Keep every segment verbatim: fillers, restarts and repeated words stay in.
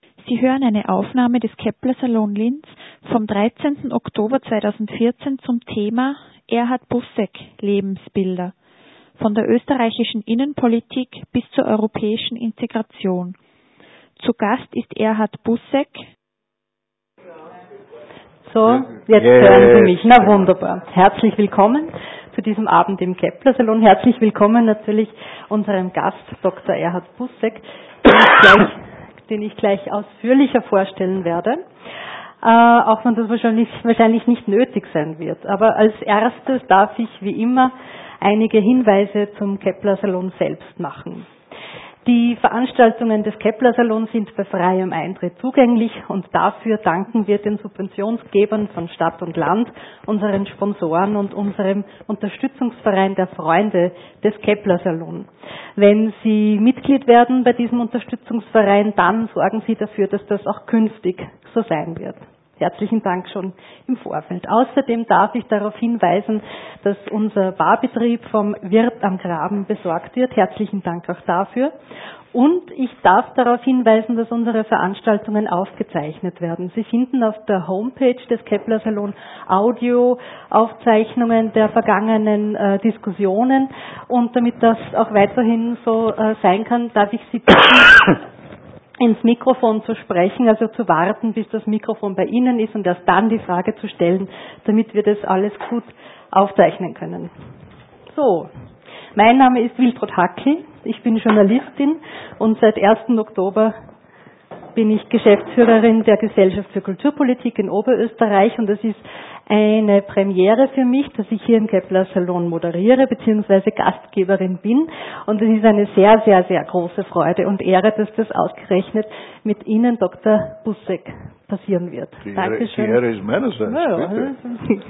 Sie hören eine Aufnahme des Kepler-Salon Linz vom dreizehnten Oktober zweitausendvierzehn zum Thema Erhard Busseck – Lebensbilder. Von der österreichischen Innenpolitik bis zur europäischen Integration. Zu Gast ist Erhard Busseck. So, jetzt hören Sie mich. Na wunderbar. Herzlich willkommen zu diesem Abend im Kepler-Salon. Herzlich willkommen natürlich unserem Gast, Doktor Erhard Busseck, den ich gleich, den ich gleich ausführlicher vorstellen werde. Äh, auch wenn das wahrscheinlich, wahrscheinlich nicht nötig sein wird. Aber als erstes darf ich wie immer einige Hinweise zum Kepler-Salon selbst machen. Die Veranstaltungen des Kepler-Salons sind bei freiem Eintritt zugänglich und dafür danken wir den Subventionsgebern von Stadt und Land, unseren Sponsoren und unserem Unterstützungsverein der Freunde des Kepler-Salon. Wenn Sie Mitglied werden bei diesem Unterstützungsverein, dann sorgen Sie dafür, dass das auch künftig so sein wird. Herzlichen Dank schon im Vorfeld. Außerdem darf ich darauf hinweisen, dass unser Barbetrieb vom Wirt am Graben besorgt wird. Herzlichen Dank auch dafür. Und ich darf darauf hinweisen, dass unsere Veranstaltungen aufgezeichnet werden. Sie finden auf der Homepage des Kepler Salon Audioaufzeichnungen der vergangenen äh, Diskussionen. Und damit das auch weiterhin so äh, sein kann, darf ich Sie bitten, ins Mikrofon zu sprechen, also zu warten, bis das Mikrofon bei Ihnen ist und erst dann die Frage zu stellen, damit wir das alles gut aufzeichnen können. So, mein Name ist Wiltrud Hackl, ich bin Journalistin und seit ersten Oktober bin ich Geschäftsführerin der Gesellschaft für Kulturpolitik in Oberösterreich und es ist eine Premiere für mich, dass ich hier im Kepler Salon moderiere bzw. Gastgeberin bin und es ist eine sehr, sehr, sehr große Freude und Ehre, dass das ausgerechnet mit Ihnen, Doktor Busseck, passieren wird. Die Dankeschön. Die Ehre ist meinerseits, ja, bitte.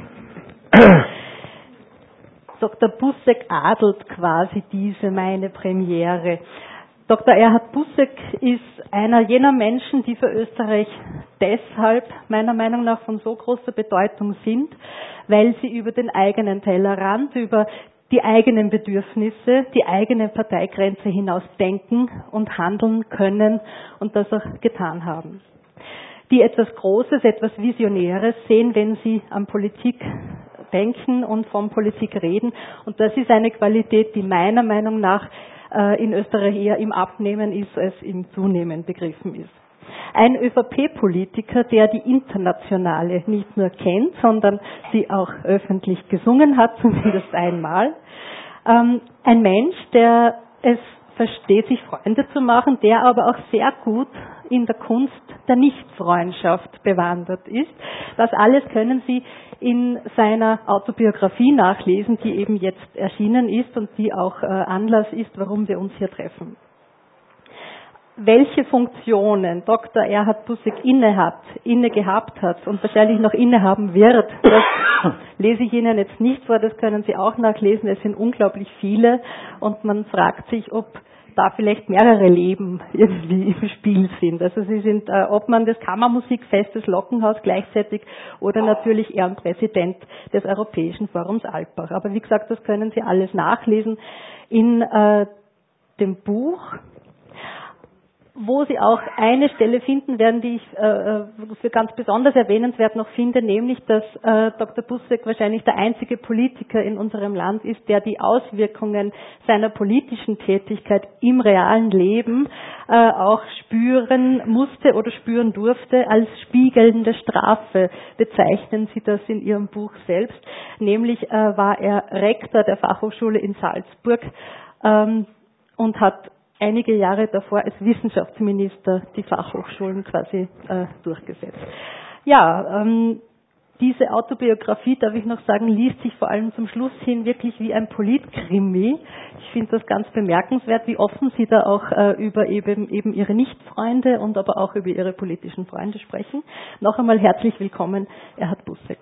Doktor Busseck adelt quasi diese meine Premiere. Doktor Erhard Busseck ist einer jener Menschen, die für Österreich deshalb meiner Meinung nach von so großer Bedeutung sind, weil sie über den eigenen Tellerrand, über die eigenen Bedürfnisse, die eigene Parteigrenze hinaus denken und handeln können und das auch getan haben. Die etwas Großes, etwas Visionäres sehen, wenn sie an Politik denken und von Politik reden. Und das ist eine Qualität, die meiner Meinung nach in Österreich eher im Abnehmen ist, als im Zunehmen begriffen ist. Ein ÖVP-Politiker, der die Internationale nicht nur kennt, sondern sie auch öffentlich gesungen hat, zumindest einmal. Ein Mensch, der es versteht, sich Freunde zu machen, der aber auch sehr gut in der Kunst der Nichtfreundschaft bewandert ist. Das alles können Sie in seiner Autobiografie nachlesen, die eben jetzt erschienen ist und die auch äh, Anlass ist, warum wir uns hier treffen. Welche Funktionen Doktor Erhard Busseck inne hat, inne gehabt hat und wahrscheinlich noch innehaben wird, das lese ich Ihnen jetzt nicht vor, das können Sie auch nachlesen, es sind unglaublich viele und man fragt sich, ob da vielleicht mehrere Leben irgendwie im Spiel sind. Also sie sind äh, Obmann des Kammermusikfestes Lockenhaus gleichzeitig oder natürlich Ehrenpräsident des Europäischen Forums Alpbach. Aber wie gesagt, das können Sie alles nachlesen in äh, dem Buch, wo Sie auch eine Stelle finden werden, die ich äh, für ganz besonders erwähnenswert noch finde, nämlich, dass äh, Doktor Busseck wahrscheinlich der einzige Politiker in unserem Land ist, der die Auswirkungen seiner politischen Tätigkeit im realen Leben äh, auch spüren musste oder spüren durfte. Als spiegelnde Strafe bezeichnen Sie das in Ihrem Buch selbst. Nämlich äh, war er Rektor der Fachhochschule in Salzburg ähm, und hat einige Jahre davor als Wissenschaftsminister die Fachhochschulen quasi äh, durchgesetzt. Ja, ähm, diese Autobiografie, darf ich noch sagen, liest sich vor allem zum Schluss hin wirklich wie ein Politkrimi. Ich finde das ganz bemerkenswert, wie offen Sie da auch äh, über eben, eben Ihre Nichtfreunde und aber auch über Ihre politischen Freunde sprechen. Noch einmal herzlich willkommen, Erhard Busseck.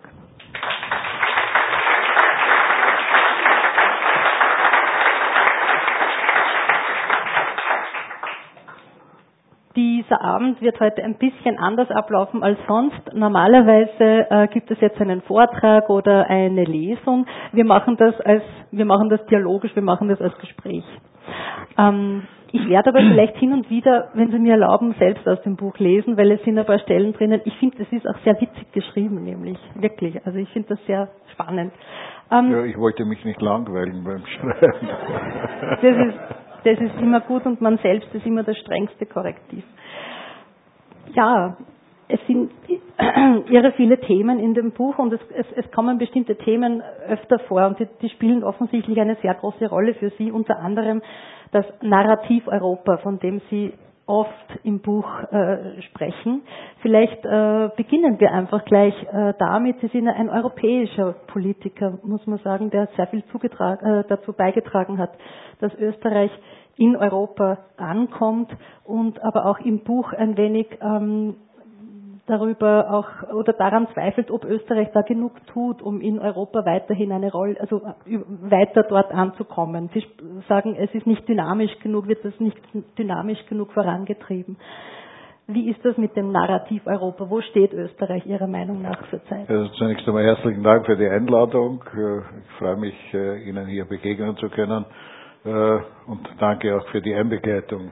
Dieser Abend wird heute ein bisschen anders ablaufen als sonst. Normalerweise äh, gibt es jetzt einen Vortrag oder eine Lesung. Wir machen das als, wir machen das dialogisch, wir machen das als Gespräch. Ähm, Ich werde aber vielleicht hin und wieder, wenn Sie mir erlauben, selbst aus dem Buch lesen, weil es sind ein paar Stellen drinnen. Ich finde, es ist auch sehr witzig geschrieben, nämlich wirklich. Also ich finde das sehr spannend. Ähm, ja, ich wollte mich nicht langweilen beim Schreiben. Das ist, das ist immer gut und man selbst ist immer das strengste Korrektiv. Ja, es sind irre viele Themen in dem Buch und es, es, es kommen bestimmte Themen öfter vor und die, die spielen offensichtlich eine sehr große Rolle für Sie, unter anderem das Narrativ Europa, von dem Sie oft im Buch äh, sprechen. Vielleicht äh, beginnen wir einfach gleich äh, damit. Sie sind ein europäischer Politiker, muss man sagen, der sehr viel zugetragen, äh, dazu beigetragen hat, dass Österreich in Europa ankommt und aber auch im Buch ein wenig ähm, darüber auch oder daran zweifelt, ob Österreich da genug tut, um in Europa weiterhin eine Rolle, also weiter dort anzukommen. Sie sagen, es ist nicht dynamisch genug, wird das nicht dynamisch genug vorangetrieben. Wie ist das mit dem Narrativ Europa? Wo steht Österreich Ihrer Meinung nach zurzeit? Also zunächst einmal herzlichen Dank für die Einladung. Ich freue mich, Ihnen hier begegnen zu können und danke auch für die Einbegleitung.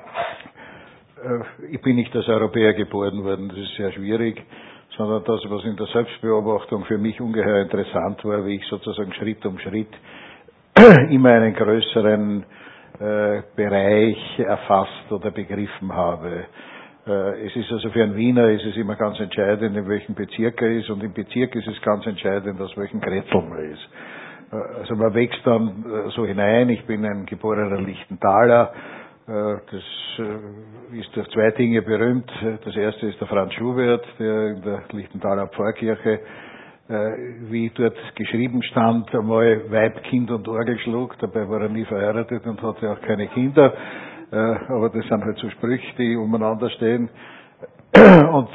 Ich bin nicht als Europäer geboren worden, das ist sehr schwierig, sondern das, was in der Selbstbeobachtung für mich ungeheuer interessant war, wie ich sozusagen Schritt um Schritt immer einen größeren äh, Bereich erfasst oder begriffen habe. Äh, es ist also für einen Wiener ist es immer ganz entscheidend, in welchem Bezirk er ist, und im Bezirk ist es ganz entscheidend, aus welchem Grätzl man ist. Äh, also man wächst dann äh, so hinein. Ich bin ein geborener Lichtenthaler. Das ist durch zwei Dinge berühmt. Das erste ist der Franz Schubert, der in der Lichtenthaler Pfarrkirche, wie dort geschrieben stand, einmal Weib, Kind und Orgel schlug. Dabei war er nie verheiratet und hatte auch keine Kinder. Aber das sind halt so Sprüche, die umeinander stehen. Und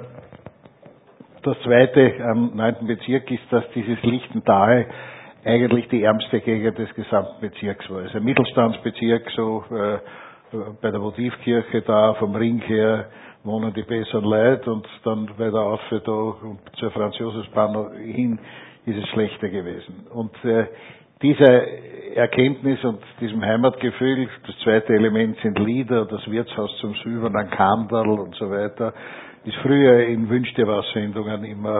das zweite am neunten Bezirk ist, dass dieses Lichtental eigentlich die ärmste Gegend des gesamten Bezirks war. Es ist ein Mittelstandsbezirk, so äh, bei der Votivkirche da, vom Ring her wohnen die besseren Leute, und dann weiter auf da zur Franz-Josefs-Bahn hin ist es schlechter gewesen. Und äh, diese Erkenntnis und diesem Heimatgefühl, das zweite Element sind Lieder, das Wirtshaus zum Süben, ein Kandel und so weiter, ist früher in Wünsch dir was Sendungen immer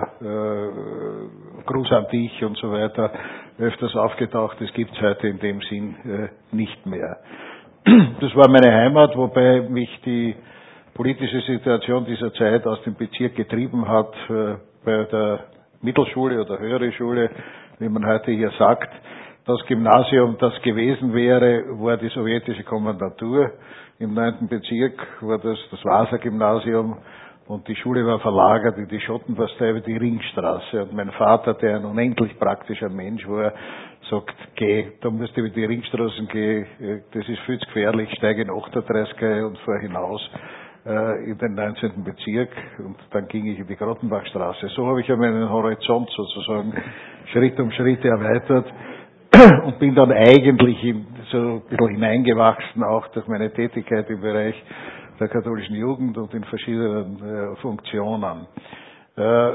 äh, Gruß an dich und so weiter öfters aufgetaucht. Das gibt es heute in dem Sinn äh, nicht mehr. Das war meine Heimat, wobei mich die politische Situation dieser Zeit aus dem Bezirk getrieben hat, äh, bei der Mittelschule oder höhere Schule, wie man heute hier sagt. Das Gymnasium, das gewesen wäre, war die sowjetische Kommandantur. Im neunten Bezirk war das das Vasa-Gymnasium. Und die Schule war verlagert in die Schottenpastei über die Ringstraße. Und mein Vater, der ein unendlich praktischer Mensch war, sagt, geh, da musst du über die Ringstraßen gehen, das ist viel zu gefährlich, steige in achtunddreißig und fahr hinaus äh, in den neunzehnten Bezirk. Und dann ging ich in die Grottenbachstraße. So habe ich ja meinen Horizont sozusagen Schritt um Schritt erweitert und bin dann eigentlich in, so ein bisschen hineingewachsen, auch durch meine Tätigkeit im Bereich der katholischen Jugend und in verschiedenen äh, Funktionen. Äh,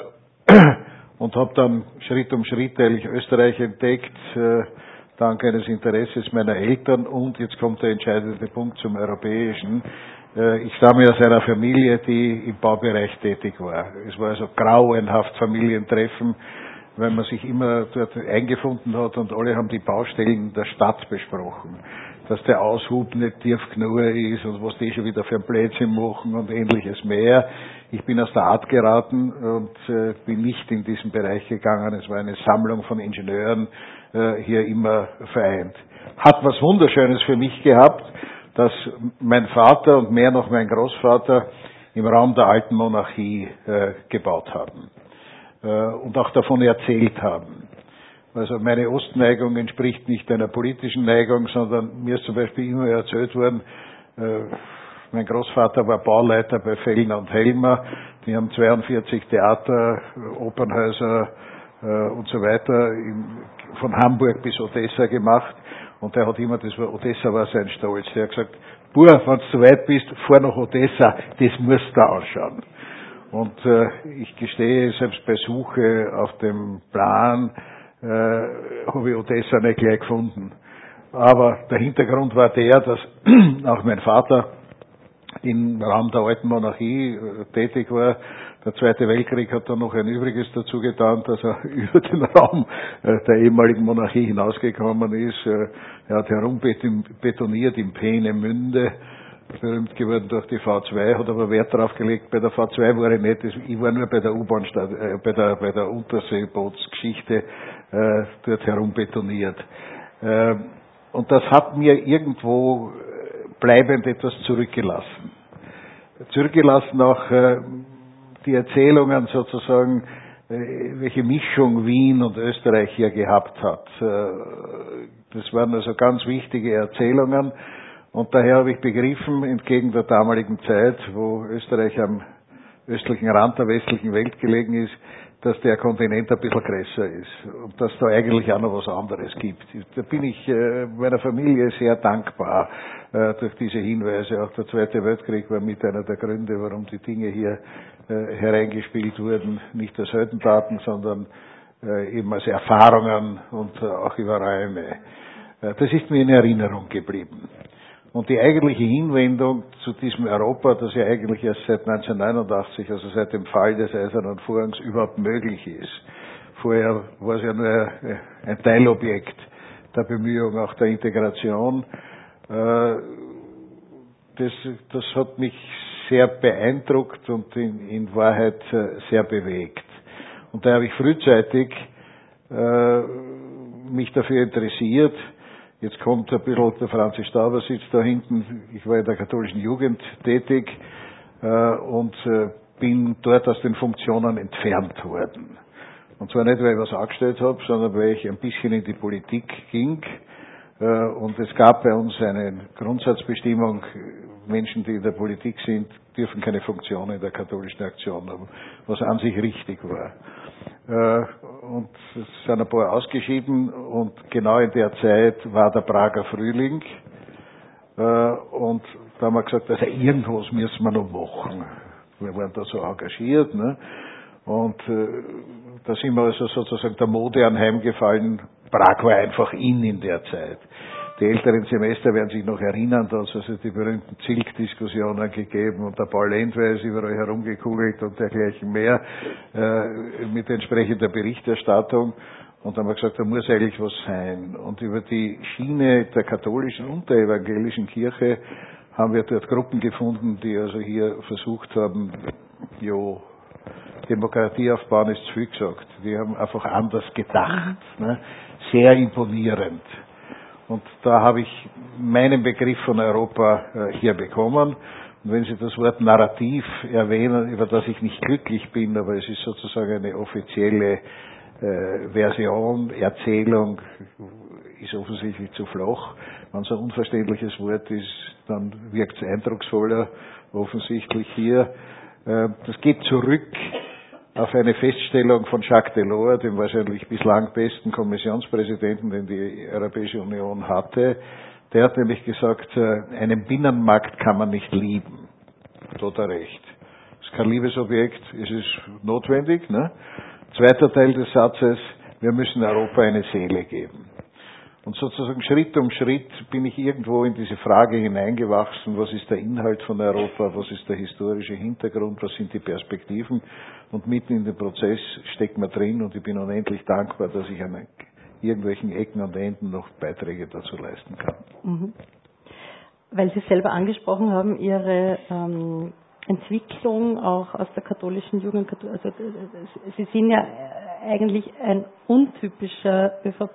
und habe dann Schritt um Schritt eigentlich Österreich entdeckt, äh, dank eines Interesses meiner Eltern, und jetzt kommt der entscheidende Punkt zum Europäischen. Äh, ich stamme aus einer Familie, die im Baubereich tätig war. Es war also grauenhaft Familientreffen, weil man sich immer dort eingefunden hat und alle haben die Baustellen der Stadt besprochen. Dass der Aushub nicht tief genug ist und was die schon wieder für Plätze machen und ähnliches mehr. Ich bin aus der Art geraten und äh, bin nicht in diesen Bereich gegangen. Es war eine Sammlung von Ingenieuren äh, hier immer vereint. Hat was Wunderschönes für mich gehabt, dass mein Vater und mehr noch mein Großvater im Raum der alten Monarchie äh, gebaut haben äh, und auch davon erzählt haben. Also meine Ostneigung entspricht nicht einer politischen Neigung, sondern mir ist zum Beispiel immer erzählt worden, äh, mein Großvater war Bauleiter bei Fellner und Helmer, die haben zweiundvierzig Theater, Opernhäuser äh, und so weiter in, von Hamburg bis Odessa gemacht, und der hat immer, das war, Odessa war sein Stolz, der hat gesagt, Bur, wenn du so weit bist, fahr nach Odessa, das musst du anschauen. Und äh, ich gestehe, selbst bei Suche auf dem Plan, Äh, habe ich Odessa nicht gleich gefunden. Aber der Hintergrund war der, dass auch mein Vater im Raum der alten Monarchie tätig war. Der Zweite Weltkrieg hat dann noch ein Übriges dazu getan, dass er über den Raum der ehemaligen Monarchie hinausgekommen ist. Er hat herumbetoniert im Peenemünde, berühmt geworden durch die V zwei, hat aber Wert darauf gelegt, bei der V zwei war ich nicht, ich war nur bei der U-Bahn, äh, bei der, bei der Unterseebootsgeschichte äh, dort herumbetoniert. Äh, und das hat mir irgendwo bleibend etwas zurückgelassen. Zurückgelassen auch äh, die Erzählungen sozusagen, äh, welche Mischung Wien und Österreich hier gehabt hat. Äh, das waren also ganz wichtige Erzählungen. Und daher habe ich begriffen, entgegen der damaligen Zeit, wo Österreich am östlichen Rand der westlichen Welt gelegen ist, dass der Kontinent ein bisschen größer ist und dass da eigentlich auch noch was anderes gibt. Da bin ich äh, meiner Familie sehr dankbar äh, durch diese Hinweise. Auch der Zweite Weltkrieg war mit einer der Gründe, warum die Dinge hier äh, hereingespielt wurden, nicht als Heldentaten, sondern äh, eben als Erfahrungen und äh, auch über Räume. Äh, das ist mir in Erinnerung geblieben. Und die eigentliche Hinwendung zu diesem Europa, das ja eigentlich erst seit neunzehnhundertneunundachtzig, also seit dem Fall des Eisernen Vorhangs, überhaupt möglich ist. Vorher war es ja nur ein Teilobjekt der Bemühungen, auch der Integration. Das, das hat mich sehr beeindruckt und in, in Wahrheit sehr bewegt. Und da habe ich frühzeitig äh, mich dafür interessiert. Jetzt kommt ein bisschen, der Franzis Stauber sitzt da hinten, ich war in der katholischen Jugend tätig äh, und äh, bin dort aus den Funktionen entfernt worden. Und zwar nicht, weil ich was angestellt habe, sondern weil ich ein bisschen in die Politik ging. Äh, und es gab bei uns eine Grundsatzbestimmung, Menschen, die in der Politik sind, dürfen keine Funktion in der katholischen Aktion haben, was an sich richtig war. Und es sind ein paar ausgeschieden und genau in der Zeit war der Prager Frühling und da haben wir gesagt, also irgendwas müssen wir noch machen. Wir waren da so engagiert, ne? Und da sind wir also sozusagen der Mode anheimgefallen. Prag war einfach in in der Zeit. Die älteren Semester werden sich noch erinnern, da hat es also die berühmten Zilk-Diskussionen gegeben und der Paul Lendwey ist überall herumgekugelt und dergleichen mehr äh, mit entsprechender Berichterstattung. Und dann haben wir gesagt, da muss eigentlich was sein. Und über die Schiene der katholischen und der evangelischen Kirche haben wir dort Gruppen gefunden, die also hier versucht haben, jo, Demokratie aufbauen ist zu viel gesagt. Die haben einfach anders gedacht. Ne? Sehr imponierend. Und da habe ich meinen Begriff von Europa äh, hier bekommen. Und wenn Sie das Wort Narrativ erwähnen, über das ich nicht glücklich bin, aber es ist sozusagen eine offizielle äh, Version, Erzählung, ist offensichtlich zu flach. Wenn es ein unverständliches Wort ist, dann wirkt es eindrucksvoller, offensichtlich hier. Äh, das geht zurück auf eine Feststellung von Jacques Delors, dem wahrscheinlich bislang besten Kommissionspräsidenten, den die Europäische Union hatte. Der hat nämlich gesagt, einen Binnenmarkt kann man nicht lieben. Da hat er recht. Es ist kein Liebesobjekt, es ist notwendig. Ne? Zweiter Teil des Satzes, wir müssen Europa eine Seele geben. Und sozusagen Schritt um Schritt bin ich irgendwo in diese Frage hineingewachsen, was ist der Inhalt von Europa, was ist der historische Hintergrund, was sind die Perspektiven. Und mitten in dem Prozess steckt man drin und ich bin unendlich dankbar, dass ich an irgendwelchen Ecken und Enden noch Beiträge dazu leisten kann. Mhm. Weil Sie selber angesprochen haben, Ihre ähm, Entwicklung auch aus der katholischen Jugend, also Sie sind ja eigentlich ein untypischer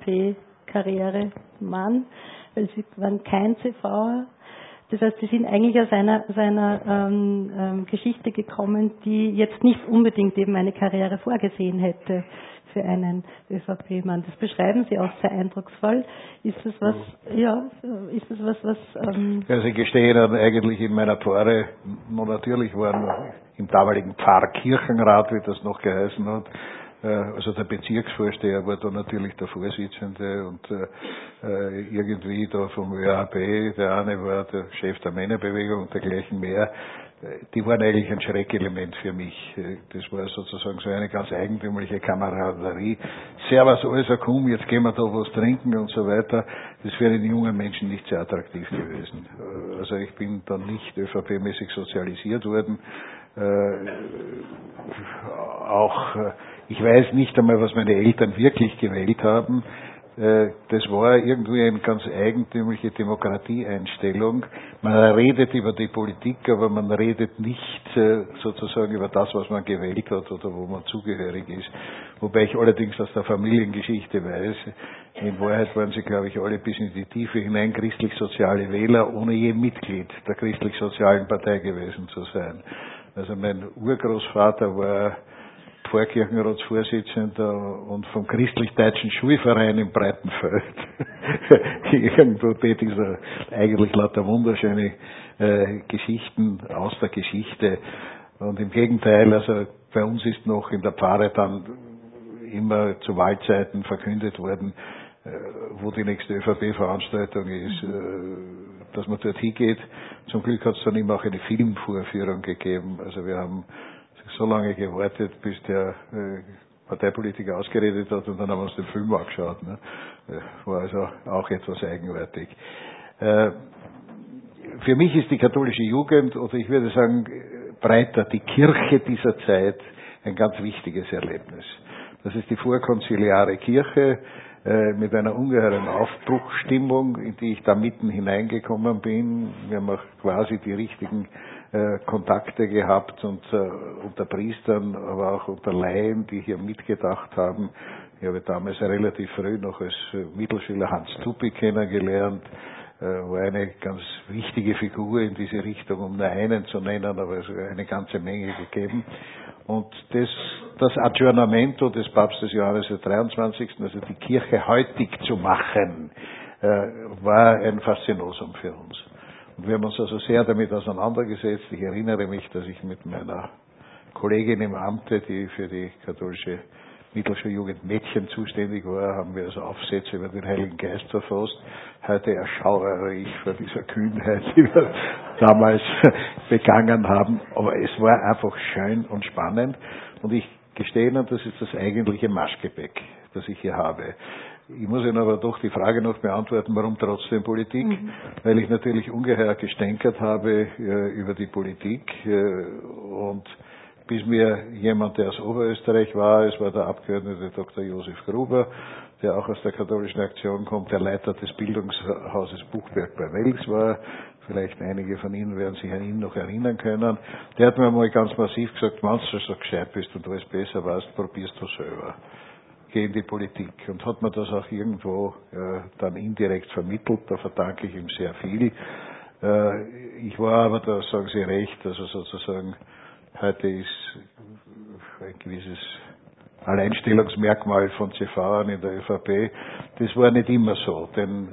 ÖVP-Karrieremann, weil Sie waren kein C V'er. Das heißt, Sie sind eigentlich aus einer, aus einer ähm, ähm, Geschichte gekommen, die jetzt nicht unbedingt eben eine Karriere vorgesehen hätte für einen ÖVP-Mann. Das beschreiben Sie auch sehr eindrucksvoll. Ist das was, ja, ist das was, was... Ähm ja, Sie gestehen dann eigentlich in meiner Pfarre, natürlich waren im damaligen Pfarrkirchenrat, wie das noch geheißen hat, also der Bezirksvorsteher war da natürlich der Vorsitzende und äh, irgendwie da vom ÖAB, der eine war der Chef der Männerbewegung und dergleichen mehr. die waren eigentlich ein Schreckelement für mich. Das war sozusagen so eine ganz eigentümliche Kameraderie. Servus, alles komm, jetzt gehen wir da was trinken und so weiter. Das wäre den jungen Menschen nicht sehr attraktiv gewesen. Also ich bin dann nicht ÖVP-mäßig sozialisiert worden. Äh, auch, ich weiß nicht einmal, was meine Eltern wirklich gewählt haben. Das war irgendwie eine ganz eigentümliche Demokratieeinstellung. Man redet über die Politik, aber man redet nicht sozusagen über das, was man gewählt hat oder wo man zugehörig ist. Wobei ich allerdings aus der Familiengeschichte weiß, in Wahrheit waren sie, glaube ich, alle bis in die Tiefe hinein christlich-soziale Wähler, ohne je Mitglied der christlich-sozialen Partei gewesen zu sein. Also mein Urgroßvater war Pfarrkirchenratsvorsitzender und vom christlich-deutschen Schulverein im Breitenfeld. Irgendwo tätig, so eigentlich lauter wunderschöne äh, Geschichten aus der Geschichte. Und im Gegenteil, also bei uns ist noch in der Pfarre dann immer zu Wahlzeiten verkündet worden, äh, wo die nächste ÖVP-Veranstaltung ist, äh, dass man dort hingeht. Zum Glück hat es dann immer auch eine Filmvorführung gegeben. Also wir haben so lange gewartet, bis der äh, Parteipolitiker ausgeredet hat und dann haben wir uns den Film angeschaut. Ne? War also auch etwas eigenartig. Äh, für mich ist die katholische Jugend, oder ich würde sagen breiter, die Kirche dieser Zeit ein ganz wichtiges Erlebnis. Das ist die vorkonziliare Kirche äh, mit einer ungeheuren Aufbruchsstimmung, in die ich da mitten hineingekommen bin. Wir haben auch quasi die richtigen Kontakte gehabt und äh, unter Priestern, aber auch unter Laien, die hier mitgedacht haben. Ich habe damals relativ früh noch als Mittelschüler Hans Tuppi kennengelernt, äh, war eine ganz wichtige Figur in diese Richtung, um nur einen zu nennen, aber es hat eine ganze Menge gegeben. Und das, das Aggiornamento des Papstes Johannes der dreiundzwanzigsten, also die Kirche heutig zu machen, äh, war ein Faszinosum für uns. Und wir haben uns also sehr damit auseinandergesetzt. Ich erinnere mich, dass ich mit meiner Kollegin im Amte, die für die katholische Mittelschuljugend Mädchen zuständig war, haben wir also Aufsätze über den Heiligen Geist verfasst. Heute erschauere ich vor dieser Kühnheit, die wir damals begangen haben. Aber es war einfach schön und spannend. Und ich gestehe Ihnen, das ist das eigentliche Marschgepäck, das ich hier habe. Ich muss Ihnen aber doch die Frage noch beantworten, warum trotzdem Politik? Mhm. Weil ich natürlich ungeheuer gestänkert habe äh, über die Politik äh, und bis mir jemand, der aus Oberösterreich war, es war der Abgeordnete Doktor Josef Gruber, der auch aus der katholischen Aktion kommt, der Leiter des Bildungshauses Buchberg bei Wels war. Vielleicht einige von Ihnen werden sich an ihn noch erinnern können. Der hat mir mal ganz massiv gesagt, wenn du so gescheit bist und alles besser weißt, probierst du selber. Geh in die Politik. Und hat mir das auch irgendwo äh, dann indirekt vermittelt. Da verdanke ich ihm sehr viel. Äh, ich war aber, da sagen Sie recht, also sozusagen, heute ist ein gewisses Alleinstellungsmerkmal von C V in der ÖVP. Das war nicht immer so, denn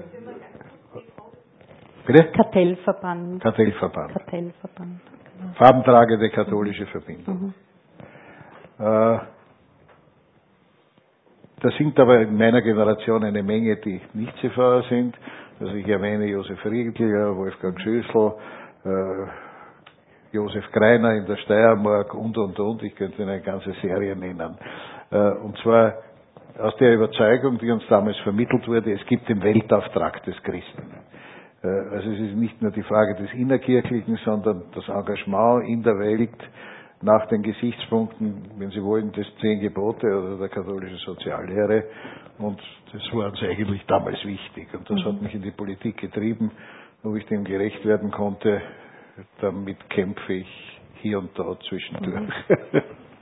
bitte? Kartellverband. Kartellverband. Kartellverband. Genau. Farbentragende katholische Verbindung. Mhm. Äh, Da sind aber in meiner Generation eine Menge, die nicht C V sind. Also ich erwähne Josef Riegel, Wolfgang Schößl, äh, Josef Greiner in der Steiermark und, und, und. Ich könnte eine ganze Serie nennen. Äh, und zwar aus der Überzeugung, die uns damals vermittelt wurde, es gibt den Weltauftrag des Christen. Äh, also es ist nicht nur die Frage des Innerkirchlichen, sondern das Engagement in der Welt, nach den Gesichtspunkten, wenn Sie wollen, des Zehn Gebote oder der katholischen Soziallehre. Und das war uns eigentlich damals wichtig. Und das mhm. hat mich in die Politik getrieben. Ob ich dem gerecht werden konnte, damit kämpfe ich hier und da zwischendurch. Mhm.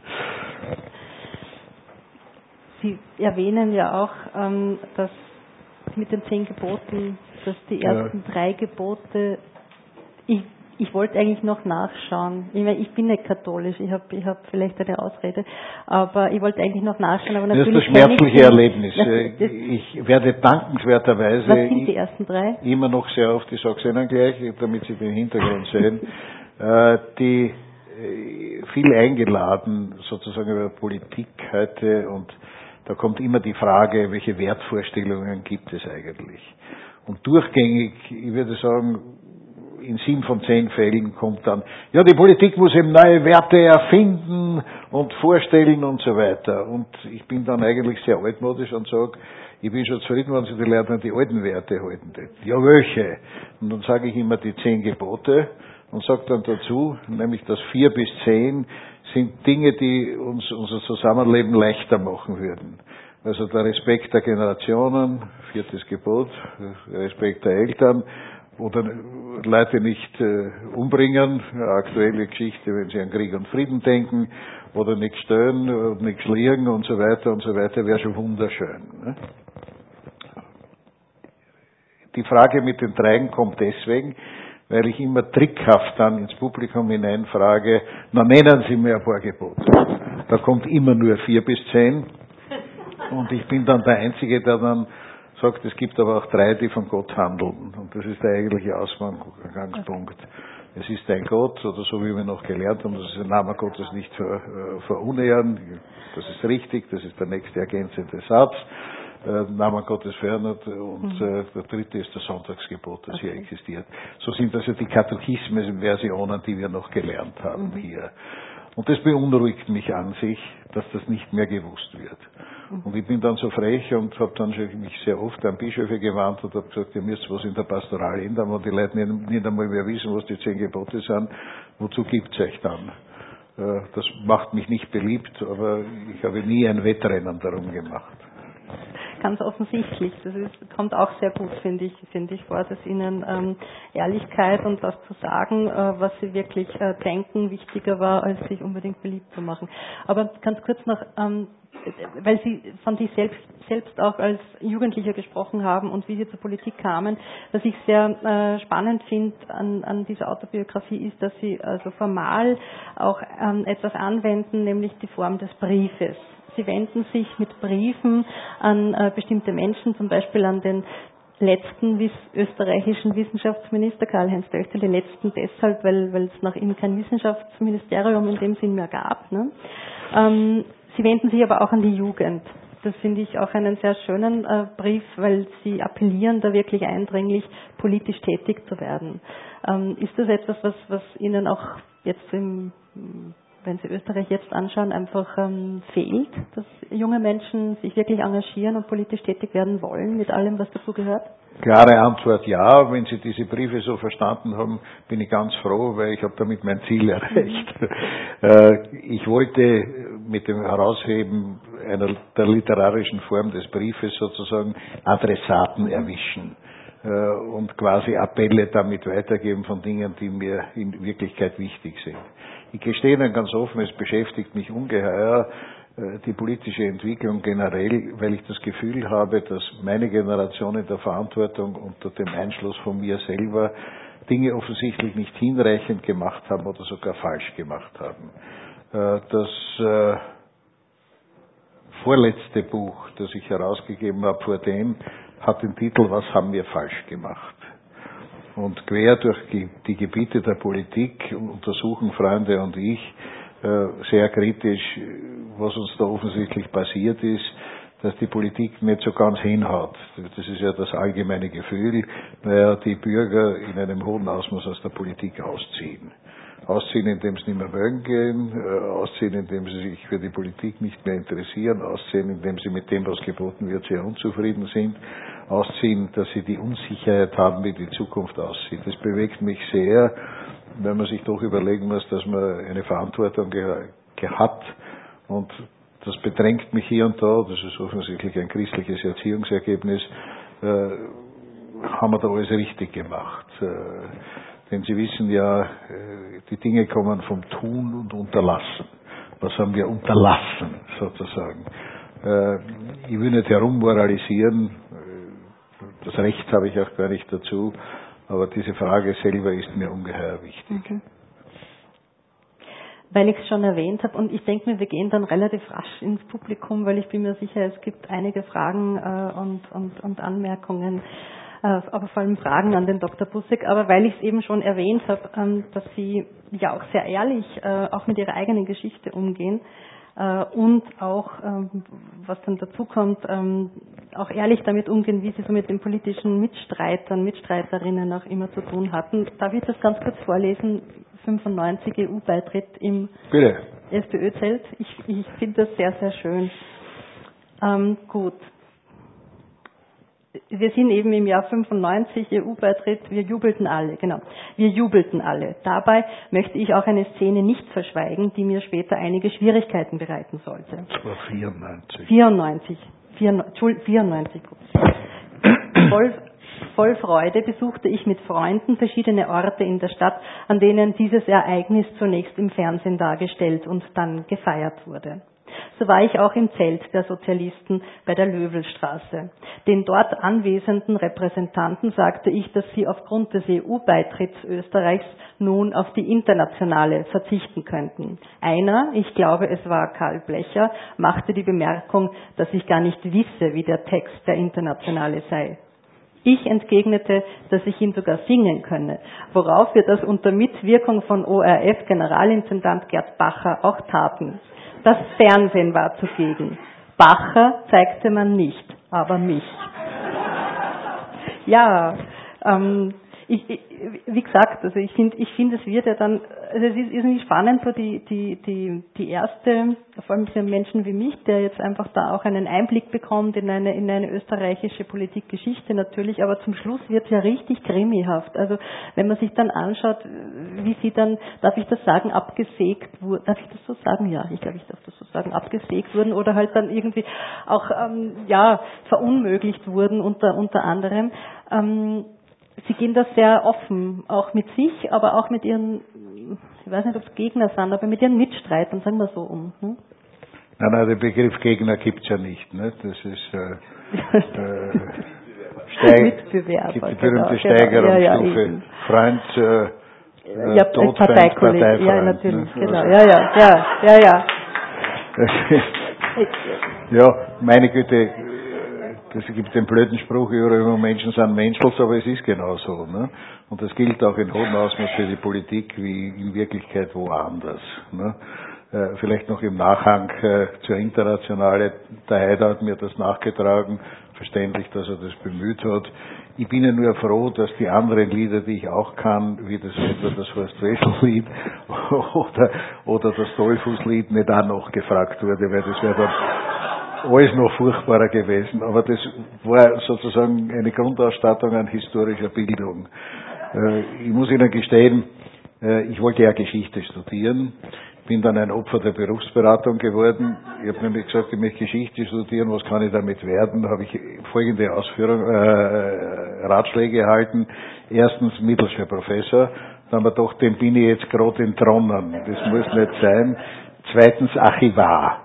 Sie erwähnen ja auch, ähm, dass mit den Zehn Geboten, dass die ersten ja. drei Gebote, ich Ich wollte eigentlich noch nachschauen. Ich, meine, ich bin nicht katholisch, ich habe ich hab vielleicht eine Ausrede, aber ich wollte eigentlich noch nachschauen. Aber natürlich das ist das schmerzliche Erlebnis. Das, ich werde dankenswerterweise was sind die ersten drei? immer noch sehr oft, ich sage es Ihnen gleich, damit Sie den Hintergrund sehen, äh, die äh, viel eingeladen sozusagen über Politik heute, und da kommt immer die Frage, welche Wertvorstellungen gibt es eigentlich? Und durchgängig, ich würde sagen, in sieben von zehn Fällen kommt dann, ja, die Politik muss eben neue Werte erfinden und vorstellen und so weiter. Und ich bin dann eigentlich sehr altmodisch und sage, ich bin schon zufrieden, wenn Sie die Leute an die alten Werte halten. Ja, welche? Und dann sage ich immer die zehn Gebote und sage dann dazu, nämlich das vier bis zehn sind Dinge, die uns unser Zusammenleben leichter machen würden. Also der Respekt der Generationen, viertes Gebot, Respekt der Eltern, oder Leute nicht äh, umbringen, eine aktuelle Geschichte, wenn sie an Krieg und Frieden denken, oder nichts stören, oder nichts liegen und so weiter und so weiter, wäre schon wunderschön. Ne? Die Frage mit den Dreien kommt deswegen, weil ich immer trickhaft dann ins Publikum hinein frage, na nennen Sie mir ein paar Gebote. Da kommt immer nur vier bis zehn und ich bin dann der Einzige, der dann sagt, es gibt aber auch drei, die von Gott handeln. Und das ist der eigentliche Ausgangspunkt. Es ist ein Gott, oder so wie wir noch gelernt haben, dass den Namen Gottes nicht ver, äh, verunehren. Das ist richtig, das ist der nächste ergänzende Satz. Äh, Namen Gottes fördert und äh, der dritte ist das Sonntagsgebot, das okay. hier existiert. So sind also die Katechismus-Versionen, die wir noch gelernt haben mhm. hier. Und das beunruhigt mich an sich, dass das nicht mehr gewusst wird. Und ich bin dann so frech und habe dann schon mich sehr oft an Bischöfe gewandt und habe gesagt, ihr müsst was in der Pastoral ändern, wenn die Leute nicht, nicht einmal mehr wissen, was die zehn Gebote sind, wozu gibt's euch dann? Das macht mich nicht beliebt, aber ich habe nie ein Wettrennen darum gemacht. Ganz offensichtlich. Das ist, kommt auch sehr gut, finde ich, finde ich vor, dass Ihnen ähm, Ehrlichkeit und was zu sagen, äh, was Sie wirklich äh, denken, wichtiger war, als sich unbedingt beliebt zu machen. Aber ganz kurz noch, ähm, weil Sie von sich selbst, selbst auch als Jugendlicher gesprochen haben und wie Sie zur Politik kamen, was ich sehr äh, spannend finde an, an dieser Autobiografie ist, dass Sie also formal auch ähm, etwas anwenden, nämlich die Form des Briefes. Sie wenden sich mit Briefen an äh, bestimmte Menschen, zum Beispiel an den letzten wiss- österreichischen Wissenschaftsminister Karl-Heinz Töchterle, letzten deshalb, weil, weil es nach ihm kein Wissenschaftsministerium in dem Sinn mehr gab. Ne? Ähm, Sie wenden sich aber auch an die Jugend. Das finde ich auch einen sehr schönen äh, Brief, weil Sie appellieren, da wirklich eindringlich politisch tätig zu werden. Ähm, ist das etwas, was, was Ihnen auch jetzt im wenn Sie Österreich jetzt anschauen, einfach ähm, fehlt, dass junge Menschen sich wirklich engagieren und politisch tätig werden wollen, mit allem, was dazu gehört? Klare Antwort ja. Wenn Sie diese Briefe so verstanden haben, bin ich ganz froh, weil ich habe damit mein Ziel erreicht. Mhm. Ich wollte mit dem Herausheben einer der literarischen Form des Briefes sozusagen Adressaten erwischen und quasi Appelle damit weitergeben von Dingen, die mir in Wirklichkeit wichtig sind. Ich gestehe Ihnen ganz offen, es beschäftigt mich ungeheuer die politische Entwicklung generell, weil ich das Gefühl habe, dass meine Generation in der Verantwortung unter dem Einschluss von mir selber Dinge offensichtlich nicht hinreichend gemacht haben oder sogar falsch gemacht haben. Das vorletzte Buch, das ich herausgegeben habe vor dem, hat den Titel „Was haben wir falsch gemacht?“ Und quer durch die, die Gebiete der Politik untersuchen Freunde und ich äh, sehr kritisch, was uns da offensichtlich passiert ist, dass die Politik nicht so ganz hinhaut. Das ist ja das allgemeine Gefühl, weil die Bürger in einem hohen Ausmaß aus der Politik ausziehen. Ausziehen, indem sie nicht mehr wählen gehen, äh, ausziehen, indem sie sich für die Politik nicht mehr interessieren, ausziehen, indem sie mit dem, was geboten wird, sehr unzufrieden sind, ausziehen, dass sie die Unsicherheit haben, wie die Zukunft aussieht. Das bewegt mich sehr, wenn man sich doch überlegen muss, dass man eine Verantwortung ge- gehabt und das bedrängt mich hier und da, das ist offensichtlich ein christliches Erziehungsergebnis, äh, haben wir da alles richtig gemacht. Äh, Denn Sie wissen ja, die Dinge kommen vom Tun und Unterlassen. Was haben wir unterlassen, sozusagen? Ich will nicht herummoralisieren, das Recht habe ich auch gar nicht dazu, aber diese Frage selber ist mir ungeheuer wichtig. Okay. Weil ich es schon erwähnt habe und ich denke mir, wir gehen dann relativ rasch ins Publikum, weil ich bin mir sicher, es gibt einige Fragen äh, und, und, und Anmerkungen. Aber vor allem Fragen an den Doktor Bussek, aber weil ich es eben schon erwähnt habe, dass Sie ja auch sehr ehrlich auch mit Ihrer eigenen Geschichte umgehen, äh, und auch, ähm, was dann dazu kommt, ähm, auch ehrlich damit umgehen, wie sie so mit den politischen Mitstreitern, Mitstreiterinnen auch immer zu tun hatten. Darf ich das ganz kurz vorlesen? fünfundneunzig E U-Beitritt im Bitte. SPÖ-Zelt. Ich, ich finde das sehr, sehr schön. Ähm, gut. Wir sind eben im Jahr fünfundneunzig, E U-Beitritt, wir jubelten alle, genau. Wir jubelten alle. Dabei möchte ich auch eine Szene nicht verschweigen, die mir später einige Schwierigkeiten bereiten sollte. Das war vierundneunzig. vierundneunzig. vierundneunzig. Voll, voll Freude besuchte ich mit Freunden verschiedene Orte in der Stadt, an denen dieses Ereignis zunächst im Fernsehen dargestellt und dann gefeiert wurde. So war ich auch im Zelt der Sozialisten bei der Löwelstraße. Den dort anwesenden Repräsentanten sagte ich, dass sie aufgrund des E U-Beitritts Österreichs nun auf die Internationale verzichten könnten. Einer, ich glaube es war Karl Blecher, machte die Bemerkung, dass ich gar nicht wisse, wie der Text der Internationale sei. Ich entgegnete, dass ich ihn sogar singen könne, worauf wir das unter Mitwirkung von O R F-Generalintendant Gerd Bacher auch taten. Das Fernsehen war zugegen. Bacher zeigte man nicht, aber mich. Ja, ähm, ich, ich, wie gesagt, also ich finde, ich finde, es wird ja dann, also es ist irgendwie spannend, so die, die, die, die erste, vor allem für Menschen wie mich, der jetzt einfach da auch einen Einblick bekommt in eine, in eine österreichische Politikgeschichte natürlich, aber zum Schluss wird es ja richtig krimihaft. Also wenn man sich dann anschaut, wie sie dann, darf ich das sagen, abgesägt wurden, darf ich das so sagen? Ja, ich glaube, ich darf das so sagen, abgesägt wurden oder halt dann irgendwie auch, ähm, ja, verunmöglicht wurden unter, unter anderem. Ähm, Sie gehen da sehr offen, auch mit sich, aber auch mit ihren, ich weiß nicht, ob es Gegner sind, aber mit ihren Mitstreitern, sagen wir so um. Hm? Nein, nein, den Begriff Gegner gibt es ja nicht. Ne? Das ist äh, äh, Steig, Mitbewerber. gibt die berühmte Genau, Steigerungsstufe. Ja, ja, Freund, äh, äh, ja, Todfeind, Parteikolleg. Parteifreund. Ja, natürlich, Ne? genau. Also, Ja, ja, ja, ja, ja. Ja, meine Güte, es gibt den blöden Spruch, über Menschen sind Menschels, aber es ist genau so. Ne? Und das gilt auch in hohem Ausmaß für die Politik wie in Wirklichkeit woanders. Ne? Äh, vielleicht noch im Nachhang äh, zur Internationale, der Haider hat mir das nachgetragen, verständlich, dass er das bemüht hat. Ich bin ja nur froh, dass die anderen Lieder, die ich auch kann, wie das etwa das Horst Wessel-Lied oder, oder das Dollfuß-Lied nicht auch noch gefragt wurde, weil das wäre dann alles noch furchtbarer gewesen. Aber das war sozusagen eine Grundausstattung an historischer Bildung. Ich muss Ihnen gestehen, ich wollte ja Geschichte studieren, bin dann ein Opfer der Berufsberatung geworden. Ich habe nämlich gesagt, ich möchte Geschichte studieren, was kann ich damit werden? Da habe ich folgende Ausführung, äh, Ratschläge erhalten. Erstens Mittelscher Professor, dann haben wir doch, den bin ich jetzt gerade in Tronnen. Das muss nicht sein. Zweitens Archivar.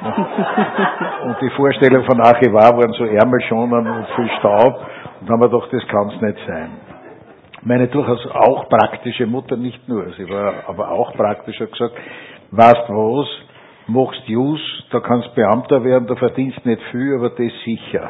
Und die Vorstellung von Archivar waren so ärmelschonend und viel Staub. Und dann haben wir doch, das kann es nicht sein. Meine durchaus auch praktische Mutter, nicht nur, sie war aber auch praktisch, hat gesagt, weißt was, machst Jus, da kannst Beamter werden, da verdienst nicht viel, aber das sicher.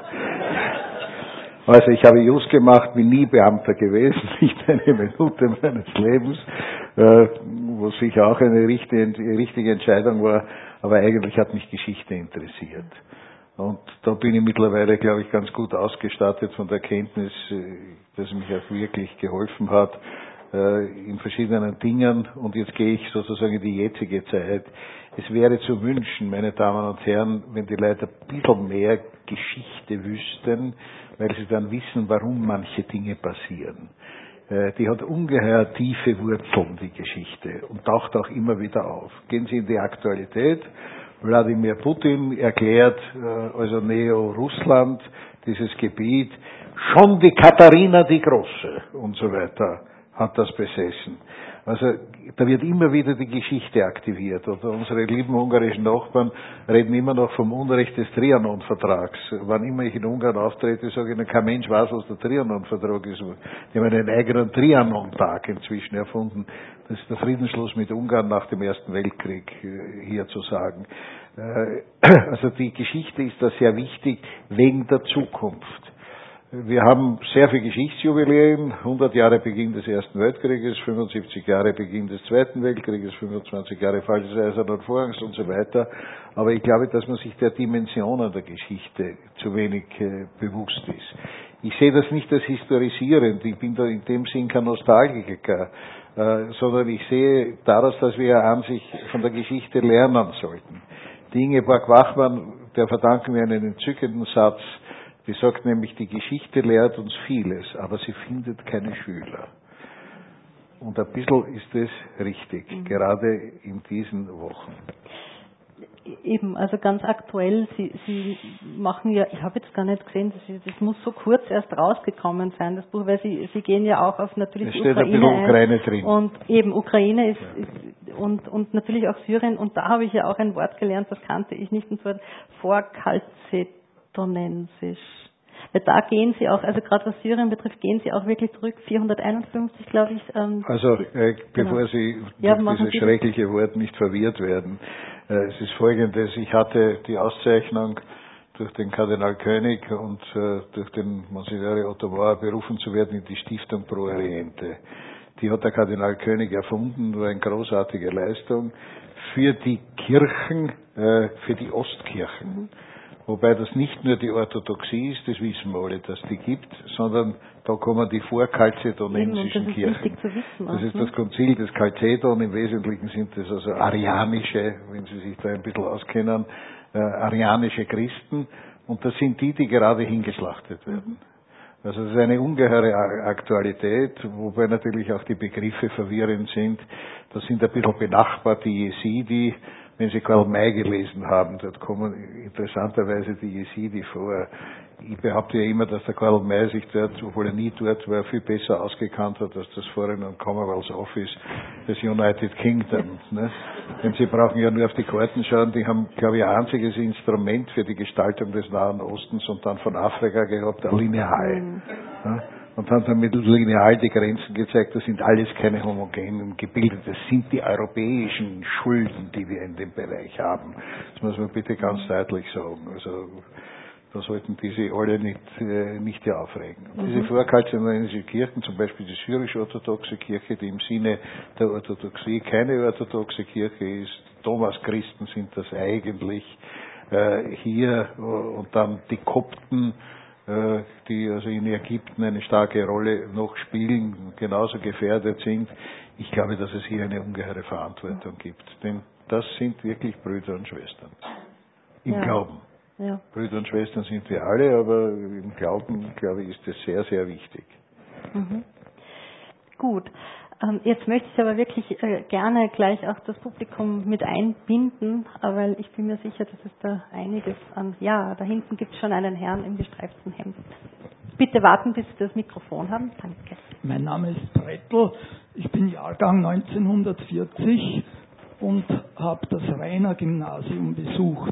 Also ich habe Jus gemacht, bin nie Beamter gewesen, nicht eine Minute meines Lebens, äh, was sicher auch eine richtige, richtige Entscheidung war, aber eigentlich hat mich Geschichte interessiert. Und da bin ich mittlerweile, glaube ich, ganz gut ausgestattet von der Kenntnis, dass mich auch wirklich geholfen hat äh, in verschiedenen Dingen. Und jetzt gehe ich sozusagen in die jetzige Zeit. Es wäre zu wünschen, meine Damen und Herren, wenn die Leute ein bisschen mehr Geschichte wüssten, weil sie dann wissen, warum manche Dinge passieren. Äh, die hat ungeheuer tiefe Wurzeln, die Geschichte, und taucht auch immer wieder auf. Gehen Sie in die Aktualität. Wladimir Putin erklärt, also Neo-Russland, dieses Gebiet, schon die Katharina die Große und so weiter hat das besessen. Also da wird immer wieder die Geschichte aktiviert. Oder unsere lieben ungarischen Nachbarn reden immer noch vom Unrecht des Trianon-Vertrags. Wann immer ich in Ungarn auftrete, sage ich, kein Mensch weiß, was der Trianon-Vertrag ist. Die haben einen eigenen Trianon-Tag inzwischen erfunden. Das ist der Friedensschluss mit Ungarn nach dem Ersten Weltkrieg, hier zu sagen. Also die Geschichte ist da sehr wichtig wegen der Zukunft. Wir haben sehr viele Geschichtsjubiläen, hundert Jahre Beginn des Ersten Weltkrieges, fünfundsiebzig Jahre Beginn des Zweiten Weltkrieges, fünfundzwanzig Jahre Fall des Eisernen Vorhangs und so weiter. Aber ich glaube, dass man sich der Dimensionen der Geschichte zu wenig äh, bewusst ist. Ich sehe das nicht als historisierend, ich bin da in dem Sinn kein Nostalgiker, äh, sondern ich sehe daraus, dass wir an sich von der Geschichte lernen sollten. Die Ingeborg Wachmann, der verdanken wir einen entzückenden Satz, die sagt nämlich, die Geschichte lehrt uns vieles, aber sie findet keine Schüler. Und ein bisschen ist es richtig, mhm. gerade in diesen Wochen. Eben, also ganz aktuell, Sie, Sie machen ja, ich habe jetzt gar nicht gesehen, das, das muss so kurz erst rausgekommen sein, das Buch, weil Sie, Sie gehen ja auch auf natürlich die Ukraine. Es steht ein bisschen Ukraine drin. Und eben, Ukraine ist, ja. ist und, und natürlich auch Syrien, und da habe ich ja auch ein Wort gelernt, das kannte ich nicht, und zwar Vorkalzetonensisch. Weil da gehen Sie auch, also gerade was Syrien betrifft, gehen Sie auch wirklich zurück, vierhunderteinundfünfzig, glaube ich. Ähm, also, äh, bevor genau. Sie ja, durch dieses schreckliche Wort nicht verwirrt werden, äh, es ist Folgendes, ich hatte die Auszeichnung durch den Kardinal König und äh, durch den Monsignore Otto Bauer berufen zu werden in die Stiftung Pro Oriente. Die hat der Kardinal König erfunden, war eine großartige Leistung für die Kirchen, äh, für die Ostkirchen. Mhm. Wobei das nicht nur die Orthodoxie ist, das wissen wir alle, dass die gibt, sondern da kommen die vorkalzedonensischen Kirchen. Das ist, wissen, das, ist das Konzil des Chalcedon, im Wesentlichen sind das also arianische, wenn Sie sich da ein bisschen auskennen, äh, arianische Christen, und das sind die, die gerade hingeschlachtet werden. Also das ist eine ungeheure Aktualität, wobei natürlich auch die Begriffe verwirrend sind. Das sind ein bisschen benachbart die Jesidi. Wenn Sie Karl May gelesen haben, dort kommen interessanterweise die Jesidi vor. Ich behaupte ja immer, dass der Karl May sich dort, obwohl er nie dort war, viel besser ausgekannt hat als das Foreign and Commonwealth Office des United Kingdom. Ne? Denn Sie brauchen ja nur auf die Karten schauen, die haben, glaube ich, ein einziges Instrument für die Gestaltung des Nahen Ostens und dann von Afrika gehabt, ein Lineal. Ne? Und haben dann mit Lineal die Grenzen gezeigt, das sind alles keine homogenen Gebilde, das sind die europäischen Schulden, die wir in dem Bereich haben. Das muss man bitte ganz deutlich sagen. Also da sollten diese alle nicht, äh, nicht hier aufregen. Und mhm. diese vorkalzedonensischen Kirchen, zum Beispiel die syrisch-orthodoxe Kirche, die im Sinne der Orthodoxie keine orthodoxe Kirche ist, Thomas-Christen sind das eigentlich, äh, hier, und dann die Kopten, die also in Ägypten eine starke Rolle noch spielen, genauso gefährdet sind. Ich glaube, dass es hier eine ungeheure Verantwortung gibt. Denn das sind wirklich Brüder und Schwestern. Im ja. Glauben. Ja. Brüder und Schwestern sind wir alle, aber im Glauben, glaube ich, ist das sehr, sehr wichtig. Mhm. Gut. Jetzt möchte ich aber wirklich äh, gerne gleich auch das Publikum mit einbinden, weil ich bin mir sicher, dass es da einiges an... Ja, da hinten gibt es schon einen Herrn im gestreiften Hemd. Bitte warten, bis Sie das Mikrofon haben. Danke. Mein Name ist Brettl. Ich bin Jahrgang neunzehnhundertvierzig und habe das Rainer Gymnasium besucht.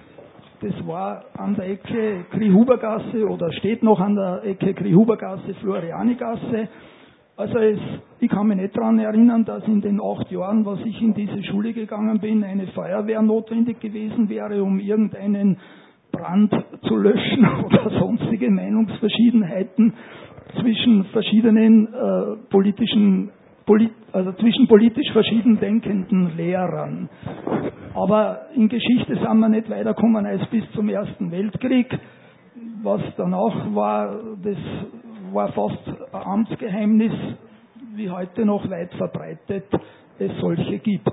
Das war an der Ecke Krihubergasse oder steht noch an der Ecke Krihubergasse, Florianigasse. Also es, ich kann mich nicht daran erinnern, dass in den acht Jahren, was ich in diese Schule gegangen bin, eine Feuerwehr notwendig gewesen wäre, um irgendeinen Brand zu löschen oder sonstige Meinungsverschiedenheiten zwischen verschiedenen äh, politischen, polit, also zwischen politisch verschieden denkenden Lehrern. Aber in Geschichte sind wir nicht weitergekommen als bis zum Ersten Weltkrieg. Was danach war, das war fast ein Amtsgeheimnis, wie heute noch weit verbreitet es solche gibt.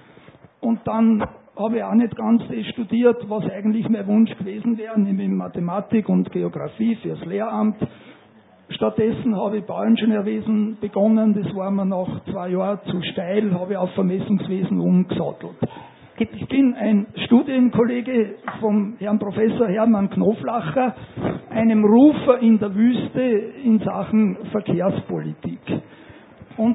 Und dann habe ich auch nicht ganz das studiert, was eigentlich mein Wunsch gewesen wäre, nämlich Mathematik und Geografie fürs Lehramt. Stattdessen habe ich Bauingenieurwesen begonnen, das war mir nach zwei Jahren zu steil, habe ich auf Vermessungswesen umgesattelt. Ich bin ein Studienkollege vom Herrn Professor Hermann Knoflacher, einem Rufer in der Wüste in Sachen Verkehrspolitik. Und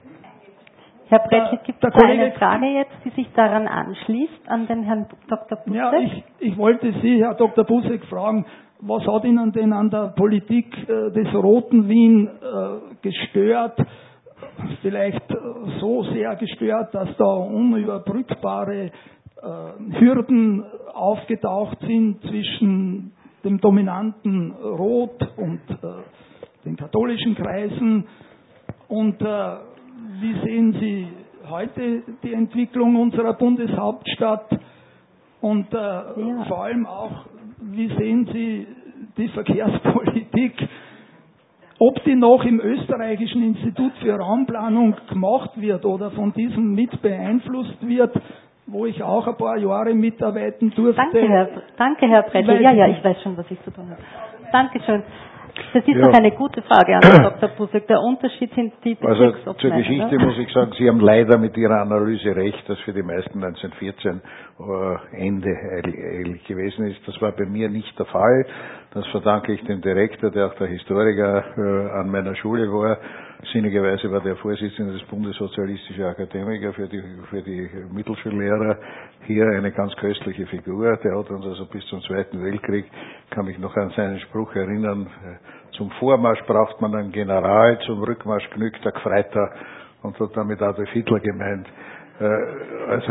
Herr Brettl, gibt es eine Frage jetzt, die sich daran anschließt, an den Herrn Doktor Busek? Ja, ich, ich wollte Sie, Herr Doktor Busek, fragen, was hat Ihnen denn an der Politik äh, des Roten Wien äh, gestört? Vielleicht so sehr gestört, dass da unüberbrückbare äh, Hürden aufgetaucht sind zwischen dem dominanten Rot und äh, den katholischen Kreisen. Und äh, wie sehen Sie heute die Entwicklung unserer Bundeshauptstadt? Und äh, ja. vor allem auch, wie sehen Sie die Verkehrspolitik? Ob die noch im österreichischen Institut für Raumplanung gemacht wird oder von diesem mit beeinflusst wird, wo ich auch ein paar Jahre mitarbeiten durfte. Danke, Herr, danke, Herr Brettl. Ja, ja, ich weiß schon, was ich zu tun habe. Dankeschön. Das ist ja. noch eine gute Frage an Herrn Doktor Busseck. Der Unterschied sind die Bezirksobleiter. Also zur Geschichte oder? muss ich sagen, Sie haben leider mit Ihrer Analyse recht, dass für die meisten neunzehnhundertvierzehn äh, Ende eigentlich gewesen ist. Das war bei mir nicht der Fall. Das verdanke ich dem Direktor, der auch der Historiker äh, an meiner Schule war. Sinnigerweise war der Vorsitzende des Bundessozialistischen Akademiker für die, für die Mittelschullehrer. Hier eine ganz köstliche Figur. Der hat uns also bis zum Zweiten Weltkrieg, kann mich noch an seinen Spruch erinnern, zum Vormarsch braucht man einen General, zum Rückmarsch genügt der Gefreiter, und hat damit Adolf Hitler gemeint. Also,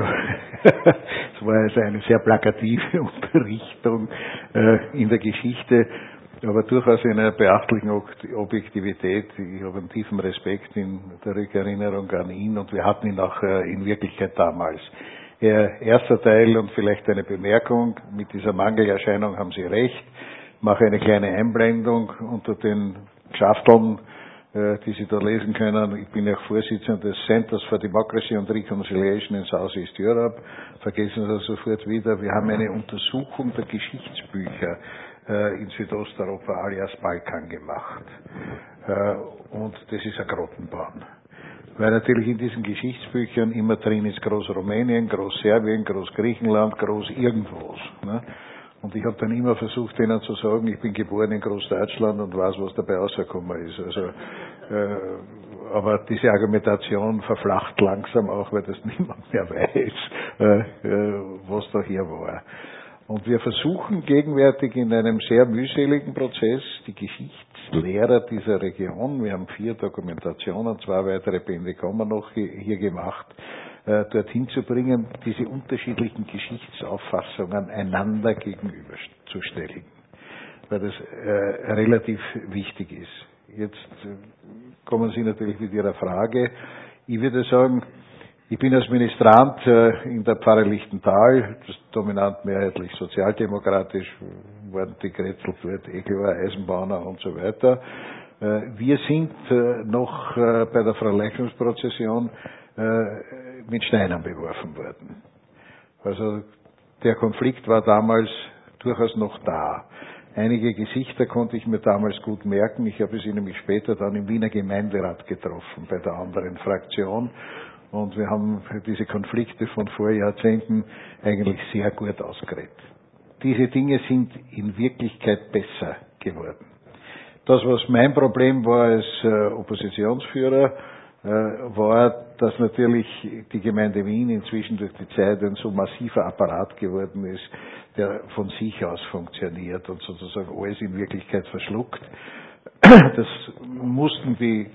es war also eine sehr plakative Unterrichtung in der Geschichte, aber durchaus in einer beachtlichen Objektivität. Ich habe einen tiefen Respekt in der Rückerinnerung an ihn, und wir hatten ihn auch in Wirklichkeit damals. Erster Teil und vielleicht eine Bemerkung, mit dieser Mangelerscheinung haben Sie recht. Ich mache eine kleine Einblendung unter den Schachteln, die Sie da lesen können. Ich bin ja Vorsitzender des Centers for Democracy and Reconciliation in South East Europe. Vergessen Sie das sofort wieder. Wir haben eine Untersuchung der Geschichtsbücher in Südosteuropa alias Balkan gemacht. Und das ist ein Grottenbahn. Weil natürlich in diesen Geschichtsbüchern immer drin ist Groß-Rumänien, Groß-Serbien, Groß-Griechenland, Groß irgendwas. Ne? Und ich habe dann immer versucht, denen zu sagen, ich bin geboren in Großdeutschland und weiß, was dabei rausgekommen ist. Also, äh, aber diese Argumentation verflacht langsam auch, weil das niemand mehr weiß, äh, äh, was da hier war. Und wir versuchen gegenwärtig in einem sehr mühseligen Prozess die Geschichtslehrer dieser Region, wir haben vier Dokumentationen, zwei weitere Bände kommen noch hier gemacht, äh, dorthin zu bringen, diese unterschiedlichen Geschichtsauffassungen einander gegenüberzustellen, weil das äh, relativ wichtig ist. Jetzt äh, kommen Sie natürlich mit Ihrer Frage. Ich würde sagen, ich bin als Ministrant äh, in der Pfarre Lichtental, das dominant mehrheitlich sozialdemokratisch, waren die Grätzl dort, Ekelauer, Eisenbahner und so weiter. Äh, wir sind äh, noch äh, bei der Verleichnungsprozession äh, mit Steinen beworfen worden. Also der Konflikt war damals durchaus noch da. Einige Gesichter konnte ich mir damals gut merken. Ich habe sie nämlich später dann im Wiener Gemeinderat getroffen, bei der anderen Fraktion. Und wir haben diese Konflikte von vor Jahrzehnten eigentlich sehr gut ausgeredet. Diese Dinge sind in Wirklichkeit besser geworden. Das, was mein Problem war als äh, Oppositionsführer, äh, war, dass natürlich die Gemeinde Wien inzwischen durch die Zeit ein so massiver Apparat geworden ist, der von sich aus funktioniert und sozusagen alles in Wirklichkeit verschluckt. Das mussten die,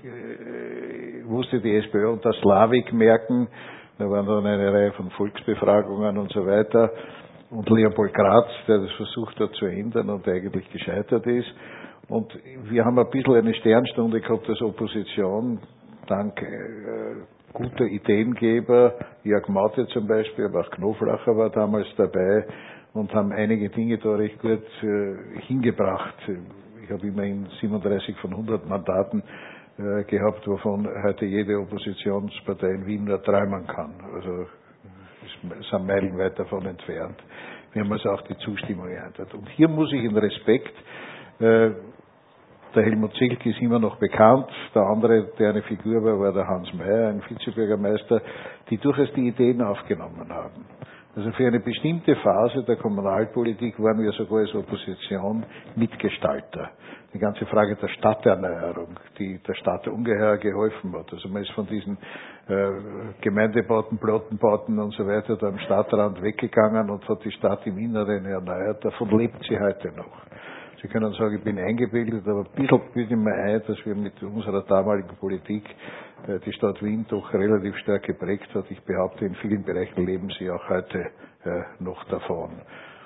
musste die SPÖ unter Slavik merken. Da waren dann eine Reihe von Volksbefragungen und so weiter. Und Leopold Graz, der das versucht hat zu ändern und eigentlich gescheitert ist. Und wir haben ein bisschen eine Sternstunde gehabt als Opposition, dank äh, guter Ideengeber, Jörg Maute zum Beispiel, aber auch Knoflacher war damals dabei und haben einige Dinge da recht gut äh, hingebracht. Ich habe immerhin siebenunddreißig von hundert Mandaten äh, gehabt, wovon heute jede Oppositionspartei in Wien nur träumen kann. Also es sind meilenweit davon entfernt. Wir haben also auch die Zustimmung geerntet. Und hier muss ich in Respekt, äh, der Helmut Zilk ist immer noch bekannt, der andere, der eine Figur war, war der Hans Mayer, ein Vizebürgermeister, die durchaus die Ideen aufgenommen haben. Also für eine bestimmte Phase der Kommunalpolitik waren wir sogar als Opposition Mitgestalter. Die ganze Frage der Stadterneuerung, die der Stadt ungeheuer geholfen hat. Also man ist von diesen äh, Gemeindebauten, Plottenbauten und so weiter da am Stadtrand weggegangen und hat die Stadt im Inneren erneuert. Davon lebt sie heute noch. Sie können sagen, ich bin eingebildet, aber ein bisschen bilde ich mir ein, dass wir mit unserer damaligen Politik äh, die Stadt Wien doch relativ stark geprägt hat. Ich behaupte, in vielen Bereichen leben sie auch heute äh, noch davon.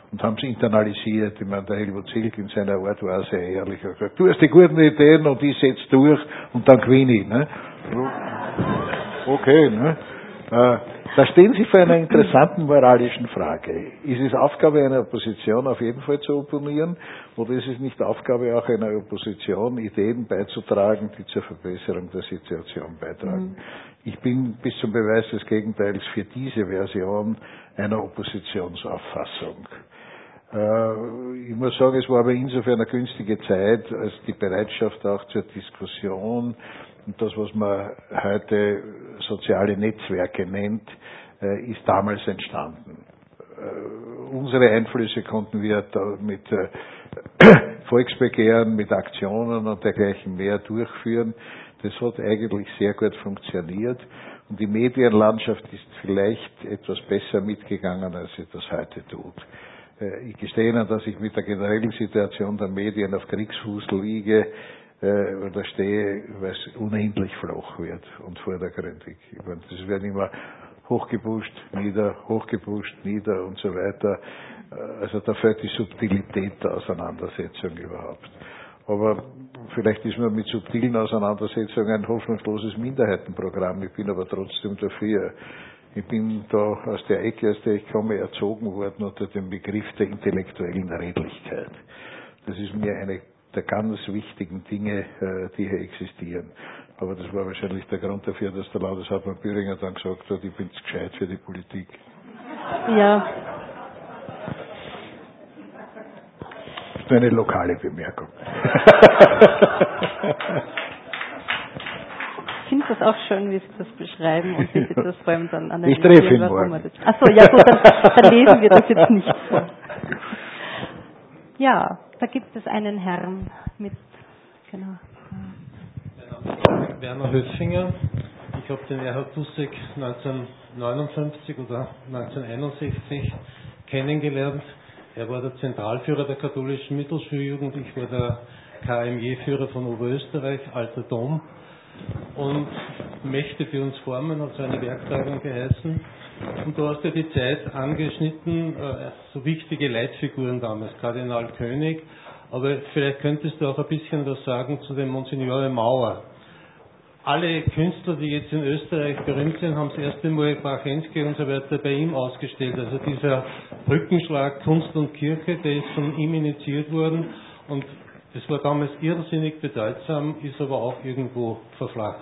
und haben es internalisiert. Ich meine, der Helmut Zilk in seiner Art war sehr ehrlich. Er hat gesagt, du hast die guten Ideen und ich setze durch und dann gewinne ich. Ne? Okay, ne? Äh, da stehen Sie vor einer interessanten moralischen Frage. Ist es Aufgabe einer Opposition, auf jeden Fall zu opponieren, oder ist es nicht Aufgabe auch einer Opposition, Ideen beizutragen, die zur Verbesserung der Situation beitragen? Mhm. Ich bin bis zum Beweis des Gegenteils für diese Version einer Oppositionsauffassung. Äh, ich muss sagen, es war aber insofern eine günstige Zeit, als die Bereitschaft auch zur Diskussion und das, was man heute soziale Netzwerke nennt, äh, ist damals entstanden. Äh, unsere Einflüsse konnten wir da mit äh, Volksbegehren, mit Aktionen und dergleichen mehr durchführen. Das hat eigentlich sehr gut funktioniert und die Medienlandschaft ist vielleicht etwas besser mitgegangen, als sie das heute tut. Äh, ich gestehe Ihnen, dass ich mit der generellen Situation der Medien auf Kriegsfuß liege, Äh, da stehe, weil es unendlich flach wird und vordergründig. Ich meine, das wird immer hochgepusht, nieder, hochgepusht, nieder und so weiter. Also da fällt die Subtilität der Auseinandersetzung überhaupt. Aber vielleicht ist man mit subtilen Auseinandersetzungen ein hoffnungsloses Minderheitenprogramm. Ich bin aber trotzdem dafür. Ich bin da aus der Ecke, aus der ich komme, erzogen worden unter dem Begriff der intellektuellen Redlichkeit. Das ist mir eine der ganz wichtigen Dinge, die hier existieren. Aber das war wahrscheinlich der Grund dafür, dass der Landeshauptmann Büringer dann gesagt hat, ich bin zu gescheit für die Politik. Ja. Das ist eine lokale Bemerkung. Ich finde das auch schön, wie Sie das beschreiben und wie Sie das vor allem dann analysieren. Ich treffe ihn morgen. Achso, ja gut, dann, dann lesen wir das jetzt nicht vor. Ja, da gibt es einen Herrn mit, genau. Werner Höffinger. Ich habe den Erhard Bussek neunzehnhundertneunundfünfzig oder neunzehnhunderteinundsechzig kennengelernt. Er war der Zentralführer der katholischen Mittelschuljugend. Ich war der K M J-Führer von Oberösterreich, Alter Dom. Und Mächte für uns formen, hat so eine Werktagung geheißen. Und du hast ja die Zeit angeschnitten, äh, so wichtige Leitfiguren damals, Kardinal König, aber vielleicht könntest du auch ein bisschen was sagen zu dem Monsignore Mauer. Alle Künstler, die jetzt in Österreich berühmt sind, haben das erste Mal Brachensky und so weiter bei ihm ausgestellt. Also dieser Brückenschlag Kunst und Kirche, der ist von ihm initiiert worden und das war damals irrsinnig bedeutsam, ist aber auch irgendwo verflacht.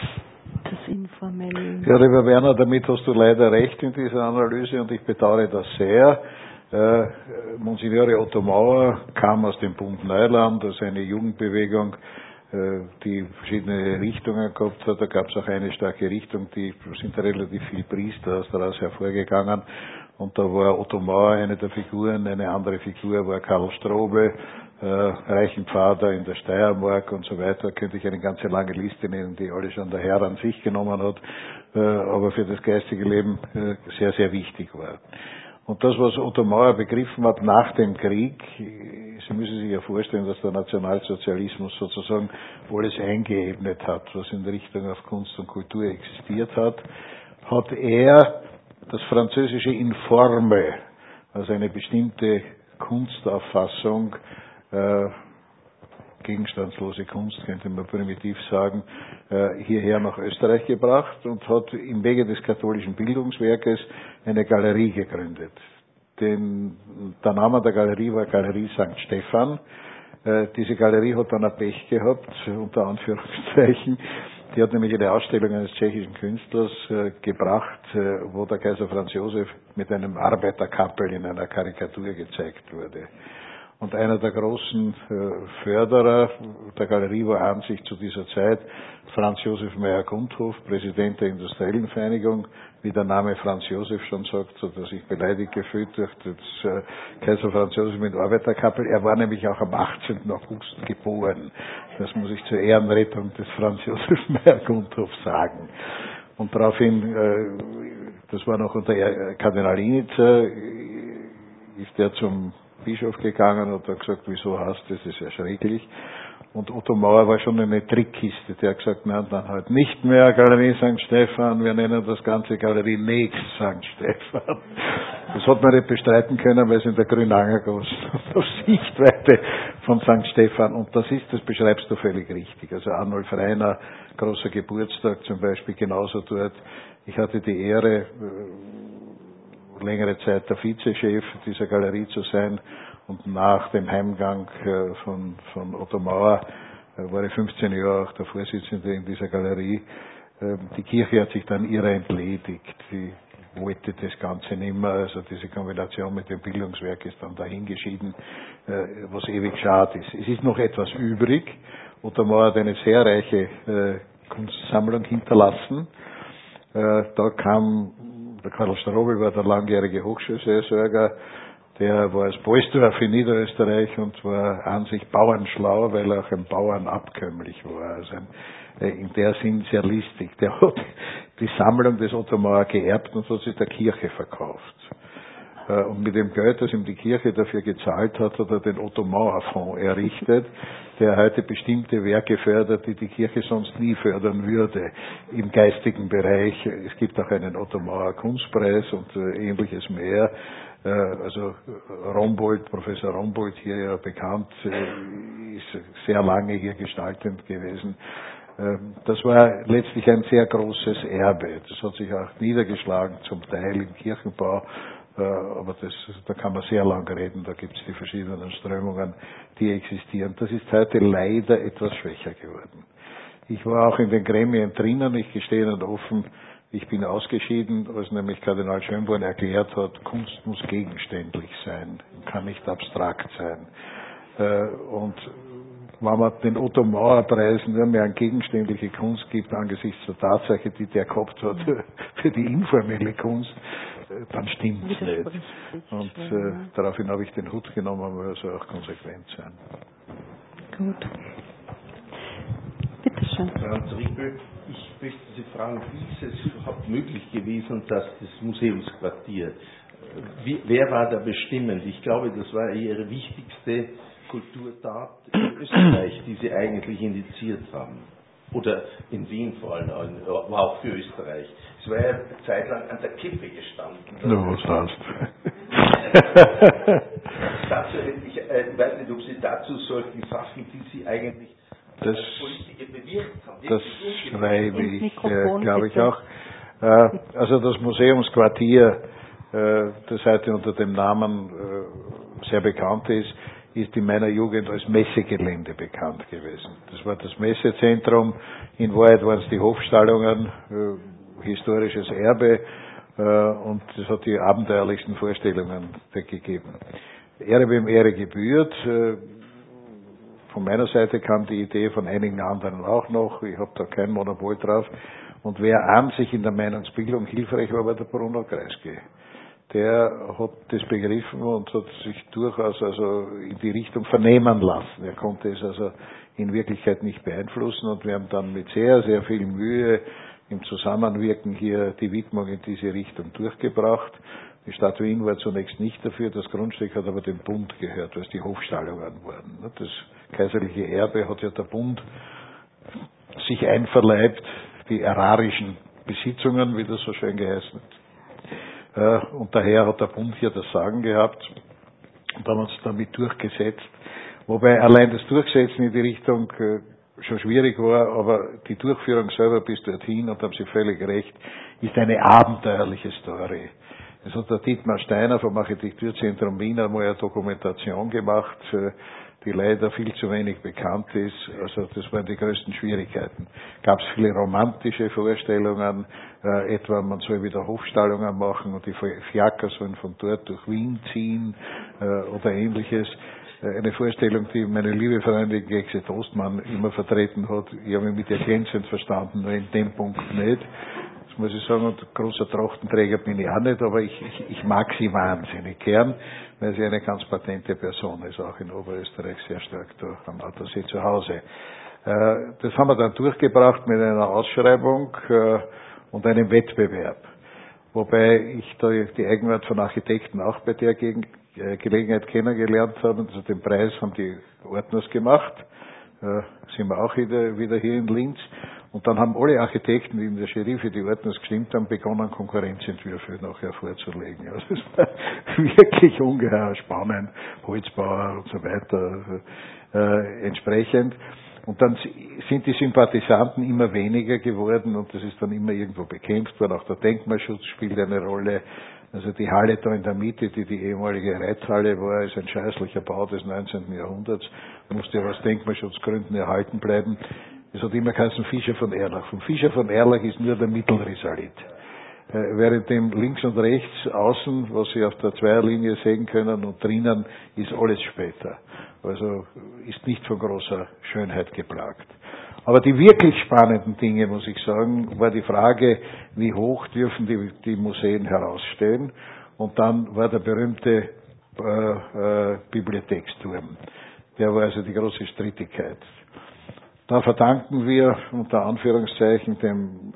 Das Informelle. Ja, lieber Werner, damit hast du leider recht in dieser Analyse und ich bedauere das sehr. Äh, Monsignore Otto Mauer kam aus dem Bund Neuland, also eine Jugendbewegung, äh, die verschiedene Richtungen gehabt hat. Da gab es auch eine starke Richtung, die sind relativ viele Priester daraus hervorgegangen. Und da war Otto Mauer eine der Figuren, eine andere Figur war Karl Strobel, äh, Reichenpfader in der Steiermark und so weiter. Da könnte ich eine ganze lange Liste nennen, die alle schon der Herr an sich genommen hat, äh, aber für das geistige Leben äh, sehr, sehr wichtig war. Und das, was Otto Mauer begriffen hat nach dem Krieg, Sie müssen sich ja vorstellen, dass der Nationalsozialismus sozusagen alles eingeebnet hat, was in Richtung auf Kunst und Kultur existiert hat, hat er das französische Informe, also eine bestimmte Kunstauffassung, äh, gegenstandslose Kunst, könnte man primitiv sagen, äh, hierher nach Österreich gebracht und hat im Wege des katholischen Bildungswerkes eine Galerie gegründet. Den, der Name der Galerie war Galerie Sankt Stephan. Äh, diese Galerie hat dann ein Pech gehabt, unter Anführungszeichen. Die hat nämlich eine Ausstellung eines tschechischen Künstlers äh, gebracht, äh, wo der Kaiser Franz Josef mit einem Arbeiterkappel in einer Karikatur gezeigt wurde. Und einer der großen äh, Förderer der Galerie war an sich zu dieser Zeit Franz Josef Meyer-Gundhof, Präsident der Industriellen Vereinigung, wie der Name Franz Josef schon sagt, so dass ich beleidigt gefühlt durch das äh, Kaiser Franz Josef mit Arbeiterkappel. Er war nämlich auch am achtzehnten August geboren. Das muss ich zur Ehrenrettung des Franz Josef Meyer-Gundhof sagen. Und daraufhin, äh, das war noch unter Kardinal Initzer, ist er zum Bischof gegangen und hat gesagt, wieso hast du das? Das ist ja schrecklich. Und Otto Mauer war schon eine Trickkiste. Der hat gesagt, nein, dann halt nicht mehr Galerie Sankt Stephan, wir nennen das Ganze Galerie Next Sankt Stephan. Das hat man nicht bestreiten können, weil es in der Grünangergasse auf Sichtweite von Sankt Stephan, und das ist, das beschreibst du völlig richtig. Also Arnulf Rainer, großer Geburtstag zum Beispiel, genauso dort. Ich hatte die Ehre, längere Zeit der Vizechef dieser Galerie zu sein. Und nach dem Heimgang von, von Otto Mauer war ich fünfzehn Jahre auch der Vorsitzende in dieser Galerie. Die Kirche hat sich dann ihrer entledigt. Sie wollte das Ganze nicht mehr. Also diese Kombination mit dem Bildungswerk ist dann dahingeschieden, was ewig schade ist. Es ist noch etwas übrig. Otto Mauer hat eine sehr reiche Kunstsammlung hinterlassen. Da kam, der Karl Strobel war der langjährige Hochschulseelsorger. Der war als Polsdorf in Niederösterreich und war an sich bauernschlau, weil er auch ein Bauern abkömmlich war. Also ein, in der Sinn sehr listig. Der hat die Sammlung des Otto Mauer geerbt und hat sie der Kirche verkauft. Und mit dem Geld, das ihm die Kirche dafür gezahlt hat, hat er den Otto Mauer Fonds errichtet, der heute bestimmte Werke fördert, die die Kirche sonst nie fördern würde im geistigen Bereich. Es gibt auch einen Otto Mauer Kunstpreis und ähnliches mehr. Also Rombold, Professor Rombold, hier ja bekannt, ist sehr lange hier gestaltend gewesen. Das war letztlich ein sehr großes Erbe. Das hat sich auch niedergeschlagen, zum Teil im Kirchenbau, aber das, da kann man sehr lang reden, da gibt es die verschiedenen Strömungen, die existieren. Das ist heute leider etwas schwächer geworden. Ich war auch in den Gremien drinnen, ich gestehe Ihnen offen, ich bin ausgeschieden, als nämlich Kardinal Schönborn erklärt hat, Kunst muss gegenständlich sein, kann nicht abstrakt sein. Und wenn man den Otto Mauer Preis nur mehr an gegenständliche Kunst gibt, angesichts der Tatsache, die der gehabt hat für die informelle Kunst, dann stimmt es nicht. Und äh, daraufhin habe ich den Hut genommen, weil er soll auch konsequent sein. Gut. Bitte schön. Franz Riegel, ich möchte Sie fragen, wie ist es überhaupt möglich gewesen, dass das Museumsquartier, wie, wer war da bestimmend? Ich glaube, das war Ihre wichtigste Kulturtat in Österreich, die Sie eigentlich initiiert haben. Oder in Wien vor allem, aber auch für Österreich. Es war ja eine Zeit lang an der Kippe gestanden. Du, was hast dazu, ich äh, weiß nicht, ob Sie dazu solche Sachen, die Sie eigentlich das, als Politiker bewirkt haben. Das schreibe ich, äh, glaube ich auch. Äh, also das Museumsquartier, äh, das heute unter dem Namen äh, sehr bekannt ist, ist in meiner Jugend als Messegelände bekannt gewesen. Das war das Messezentrum, in Wahrheit waren es die Hofstallungen, äh, historisches Erbe, äh, und es hat die abenteuerlichsten Vorstellungen gegeben. Ehre wem Ehre gebührt. Äh, von meiner Seite kam die Idee von einigen anderen auch noch, ich habe da kein Monopol drauf, und wer an sich in der Meinungsbildung hilfreich war, war der Bruno Kreisky. Der hat das begriffen und hat sich durchaus also in die Richtung vernehmen lassen. Er konnte es also in Wirklichkeit nicht beeinflussen, und wir haben dann mit sehr, sehr viel Mühe im Zusammenwirken hier die Widmung in diese Richtung durchgebracht. Die Stadt Wien war zunächst nicht dafür, das Grundstück hat aber dem Bund gehört, weil es die Hofstallungen waren. Das kaiserliche Erbe hat ja der Bund sich einverleibt, die ärarischen Besitzungen, wie das so schön geheißen hat. Und daher hat der Bund hier das Sagen gehabt und haben uns damit durchgesetzt. Wobei allein das Durchsetzen in die Richtung schon schwierig war, aber die Durchführung selber bis dorthin, und da haben Sie völlig recht, ist eine abenteuerliche Story. Es hat der Dietmar Steiner vom Architekturzentrum Wien einmal eine Dokumentation gemacht, die leider viel zu wenig bekannt ist. Also das waren die größten Schwierigkeiten. Gab es viele romantische Vorstellungen, äh, etwa man soll wieder Hofstallungen machen und die Fiaker sollen von dort durch Wien ziehen äh, oder ähnliches. Äh, eine Vorstellung, die meine liebe Freundin Gexe Ostmann immer vertreten hat. Ich habe mich mit ihr glänzend verstanden, nur in dem Punkt nicht. Das muss ich sagen, und großer Trachtenträger bin ich auch nicht, aber ich, ich, ich mag sie wahnsinnig gern, weil sie eine ganz patente Person ist, auch in Oberösterreich sehr stark da am Attersee zu Hause. Das haben wir dann durchgebracht mit einer Ausschreibung und einem Wettbewerb. Wobei ich da die Eigenart von Architekten auch bei der Gelegenheit kennengelernt habe. Also den Preis haben die Ordners gemacht, äh, sind wir auch wieder, wieder hier in Linz. Und dann haben alle Architekten, die in der Schriffe die Ordnung gestimmt haben, begonnen, Konkurrenzentwürfe nachher vorzulegen. Also es war wirklich ungeheuer spannend, Holzbauer und so weiter äh, entsprechend. Und dann sind die Sympathisanten immer weniger geworden und das ist dann immer irgendwo bekämpft worden. Auch der Denkmalschutz spielt eine Rolle. Also die Halle da in der Mitte, die die ehemalige Reithalle war, ist ein scheußlicher Bau des neunzehnten Jahrhunderts, musste aus Denkmalschutzgründen erhalten bleiben. Es hat immer geheißen Fischer von Erlach. Von Fischer von Erlach ist nur der Mittelrisalit. Äh, während dem links und rechts außen, was Sie auf der Zweierlinie sehen können, und drinnen ist alles später. Also ist nicht von großer Schönheit geplagt. Aber die wirklich spannenden Dinge, muss ich sagen, war die Frage, wie hoch dürfen die, die Museen herausstehen. Und dann war der berühmte äh, äh, Bibliotheksturm. Der war also die große Strittigkeit. Da verdanken wir unter Anführungszeichen dem,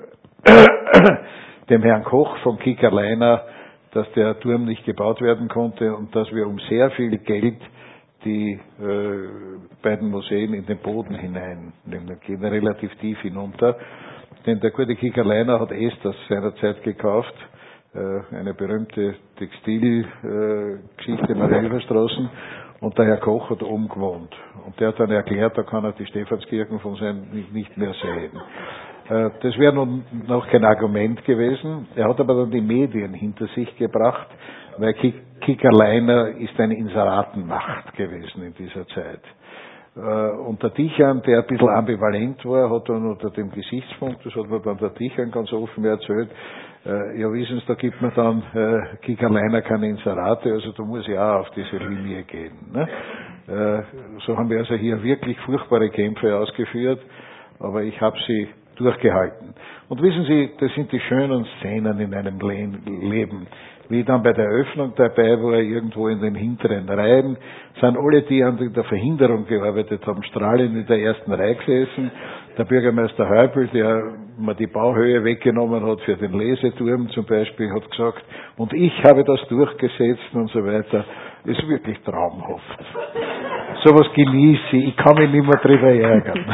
dem Herrn Koch von Kicker-Leiner, dass der Turm nicht gebaut werden konnte und dass wir um sehr viel Geld die äh, beiden Museen in den Boden hinein nehmen. Da gehen relativ tief hinunter. Denn der gute Kicker-Leiner hat Esters seinerzeit gekauft, äh, eine berühmte Textilgeschichte in der Hilferstraßen. Und der Herr Koch hat oben gewohnt. Und der hat dann erklärt, da kann er die Stephanskirchen von sein nicht mehr sehen. Das wäre nun noch kein Argument gewesen. Er hat aber dann die Medien hinter sich gebracht, weil Kicker-Leiner ist eine Inseratenmacht gewesen in dieser Zeit. Und der Dichern, der ein bisschen ambivalent war, hat dann unter dem Gesichtspunkt, das hat mir dann der Dichern ganz offen erzählt, äh, ja wissen Sie, da gibt man dann äh, Kicker-Leiner keine Inserate, also da muss ich auch auf diese Linie gehen. Ne? Äh, so haben wir also hier wirklich furchtbare Kämpfe ausgeführt, aber ich habe sie durchgehalten. Und wissen Sie, das sind die schönen Szenen in einem Le- Leben. Wie ich dann bei der Eröffnung dabei war, irgendwo in den hinteren Reihen, sind alle, die an der Verhinderung gearbeitet haben, strahlend in der ersten Reihe gesessen. Der Bürgermeister Häupl, der mir die Bauhöhe weggenommen hat für den Leseturm zum Beispiel, hat gesagt, und ich habe das durchgesetzt und so weiter. Das ist wirklich traumhaft. Sowas genieße ich, ich kann mich nicht mehr drüber ärgern.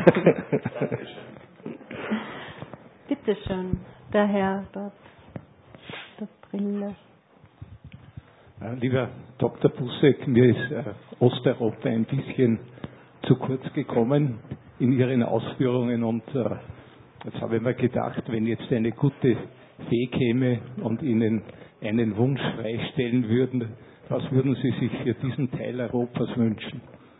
Bitte schön, der Herr dort. Lieber Doktor Bussek, mir ist äh, Osteuropa ein bisschen zu kurz gekommen in Ihren Ausführungen und äh, jetzt habe ich mir gedacht, wenn jetzt eine gute Fee käme und Ihnen einen Wunsch freistellen würden, was würden Sie sich für diesen Teil Europas wünschen?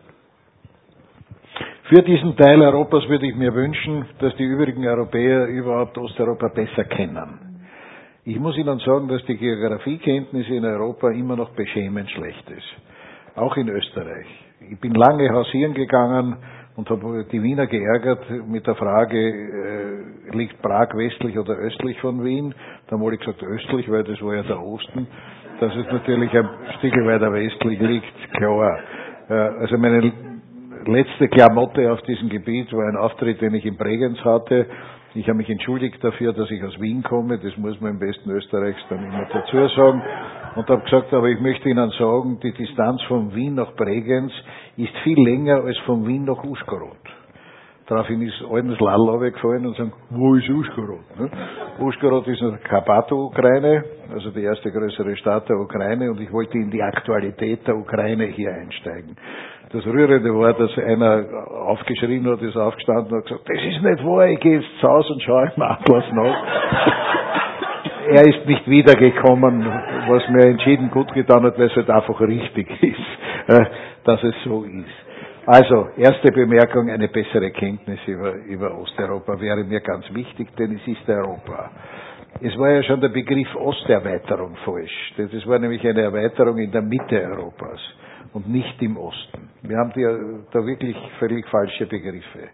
Für diesen Teil Europas würde ich mir wünschen, dass die übrigen Europäer überhaupt Osteuropa besser kennen. Ich muss Ihnen sagen, dass die Geografiekenntnisse in Europa immer noch beschämend schlecht ist. Auch in Österreich. Ich bin lange hausieren gegangen und habe die Wiener geärgert mit der Frage, äh, liegt Prag westlich oder östlich von Wien? Da habe ich gesagt östlich, weil das war ja der Osten. Dass es natürlich ein Stück weiter westlich liegt, klar. Äh, also meine letzte Klamotte auf diesem Gebiet war ein Auftritt, den ich in Bregenz hatte. Ich habe mich entschuldigt dafür, dass ich aus Wien komme, das muss man im Westen Österreichs dann immer dazu sagen, und habe gesagt, aber ich möchte Ihnen sagen, die Distanz von Wien nach Bregenz ist viel länger als von Wien nach Uschgorod. Daraufhin ist allen das Lall runtergefallen und sagen, wo ist Uschgorod? Ne? Uschgorod ist in der Karpato-Ukraine, also die erste größere Stadt der Ukraine, und ich wollte in die Aktualität der Ukraine hier einsteigen. Das Rührende war, dass einer aufgeschrien hat, ist aufgestanden und hat gesagt, das ist nicht wahr, ich gehe jetzt zu Hause und schaue im Atlas nach. Er ist nicht wiedergekommen, was mir entschieden gut getan hat, weil es halt einfach richtig ist, dass es so ist. Also, erste Bemerkung, eine bessere Kenntnis über, über Osteuropa wäre mir ganz wichtig, denn es ist Europa. Es war ja schon der Begriff Osterweiterung falsch. Das war nämlich eine Erweiterung in der Mitte Europas und nicht im Osten. Wir haben die, da wirklich völlig falsche Begriffe.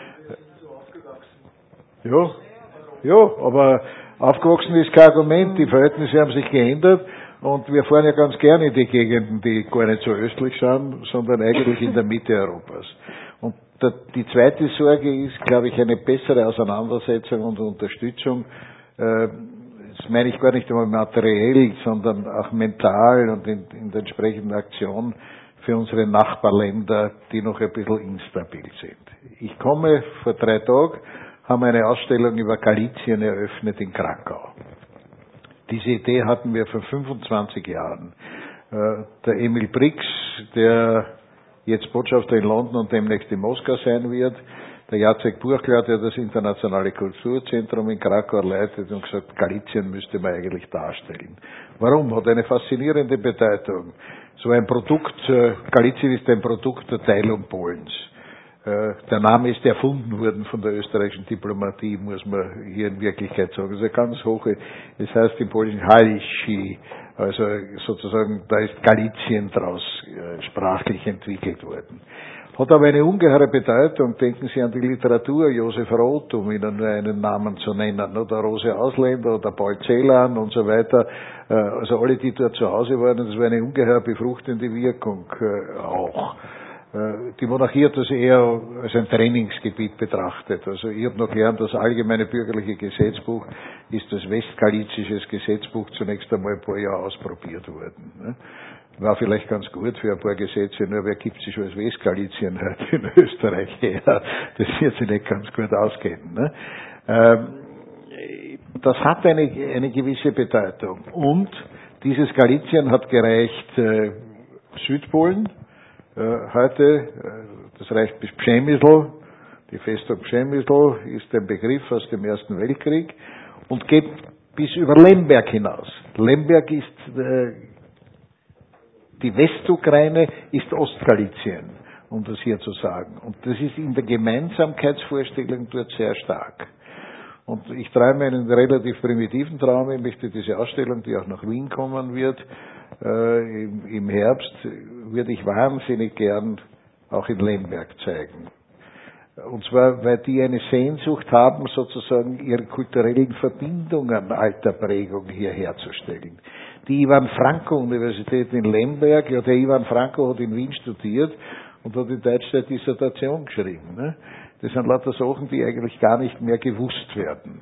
Ja, ja, aber aufgewachsen ist kein Argument, die Verhältnisse haben sich geändert und wir fahren ja ganz gerne in die Gegenden, die gar nicht so östlich sind, sondern eigentlich in der Mitte Europas. Und der, die zweite Sorge ist, glaube ich, eine bessere Auseinandersetzung und Unterstützung. Äh, das meine ich gar nicht einmal materiell, sondern auch mental und in, in der entsprechenden Aktion für unsere Nachbarländer, die noch ein bisschen instabil sind. Ich komme vor drei Tagen, haben eine Ausstellung über Galizien eröffnet in Krakau. Diese Idee hatten wir vor fünfundzwanzig Jahren. Der Emil Brix, der jetzt Botschafter in London und demnächst in Moskau sein wird, der Jacek Burkler, der das internationale Kulturzentrum in Krakau leitet und gesagt, Galizien müsste man eigentlich darstellen. Warum? Hat eine faszinierende Bedeutung. So ein Produkt, Galizien ist ein Produkt der Teilung Polens. Der Name ist erfunden worden von der österreichischen Diplomatie, muss man hier in Wirklichkeit sagen. Also ganz hohe, es heißt im Polnischen Halici, also sozusagen, da ist Galizien draus sprachlich entwickelt worden. Hat aber eine ungeheure Bedeutung. Denken Sie an die Literatur, Josef Roth, um Ihnen nur einen Namen zu nennen, oder Rose Ausländer oder Paul Celan und so weiter. Also alle, die dort zu Hause waren, das war eine ungeheuer befruchtende Wirkung auch. Die Monarchie hat das eher als ein Trainingsgebiet betrachtet. Also ich habe noch gelernt, das allgemeine bürgerliche Gesetzbuch ist das westgalizisches Gesetzbuch zunächst einmal ein paar Jahre ausprobiert worden. War vielleicht ganz gut für ein paar Gesetze, nur wer gibt sich schon als Westgalizien heute in Österreich her? Das wird sich nicht ganz gut ausgehen. Das hat eine, eine gewisse Bedeutung. Und dieses Galizien hat gereicht Südpolen, heute, das reicht bis Przemysl, die Festung Przemysl ist ein Begriff aus dem Ersten Weltkrieg und geht bis über Lemberg hinaus. Lemberg ist, äh, die Westukraine ist Ostgalizien, um das hier zu sagen. Und das ist in der Gemeinsamkeitsvorstellung dort sehr stark. Und ich träume einen relativ primitiven Traum. Ich möchte diese Ausstellung, die auch nach Wien kommen wird, äh, im, im Herbst, würde ich wahnsinnig gern auch in Lemberg zeigen. Und zwar, weil die eine Sehnsucht haben, sozusagen ihre kulturellen Verbindungen alter Prägung hier herzustellen. Die Ivan Franko Universität in Lemberg, ja, der Ivan Franko hat in Wien studiert und hat in Deutschland Dissertation geschrieben. Ne? Das sind lauter Sachen, die eigentlich gar nicht mehr gewusst werden,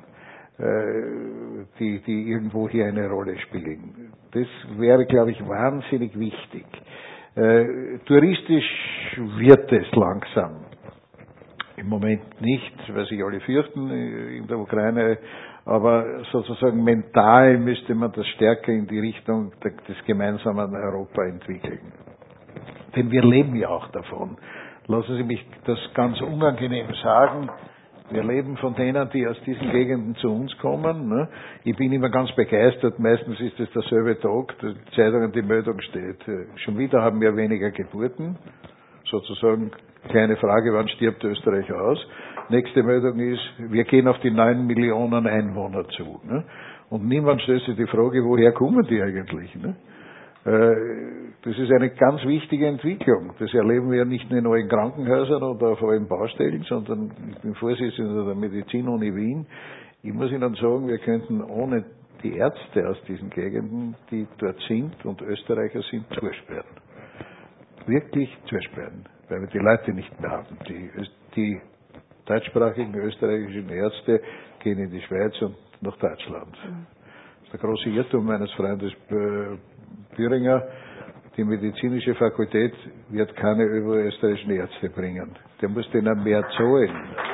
äh, die, die irgendwo hier eine Rolle spielen. Das wäre, glaube ich, wahnsinnig wichtig. Äh, touristisch wird es langsam. Im Moment nicht, weil sich alle fürchten in der Ukraine, aber sozusagen mental müsste man das stärker in die Richtung des gemeinsamen Europa entwickeln. Denn wir leben ja auch davon. Lassen Sie mich das ganz unangenehm sagen. Wir leben von denen, die aus diesen Gegenden zu uns kommen. Ne? Ich bin immer ganz begeistert. Meistens ist es derselbe Tag, die Zeitung, die Meldung steht. Schon wieder haben wir weniger Geburten. Sozusagen, keine Frage, wann stirbt Österreich aus. Nächste Meldung ist, wir gehen auf die neun Millionen Einwohner zu. Ne? Und niemand stellt sich die Frage, woher kommen die eigentlich? Ne? Das ist eine ganz wichtige Entwicklung. Das erleben wir nicht nur in allen Krankenhäusern oder auf allen Baustellen, sondern ich bin Vorsitzender der Medizinuni Wien. Ich muss Ihnen sagen, wir könnten ohne die Ärzte aus diesen Gegenden, die dort sind und Österreicher sind, zusperren. Wirklich zusperren, weil wir die Leute nicht mehr haben. Die, die deutschsprachigen österreichischen Ärzte gehen in die Schweiz und nach Deutschland. Das ist der große Irrtum meines Freundes Büringer. Die medizinische Fakultät wird keine österreichischen Ärzte bringen. Der muss denen mehr zahlen.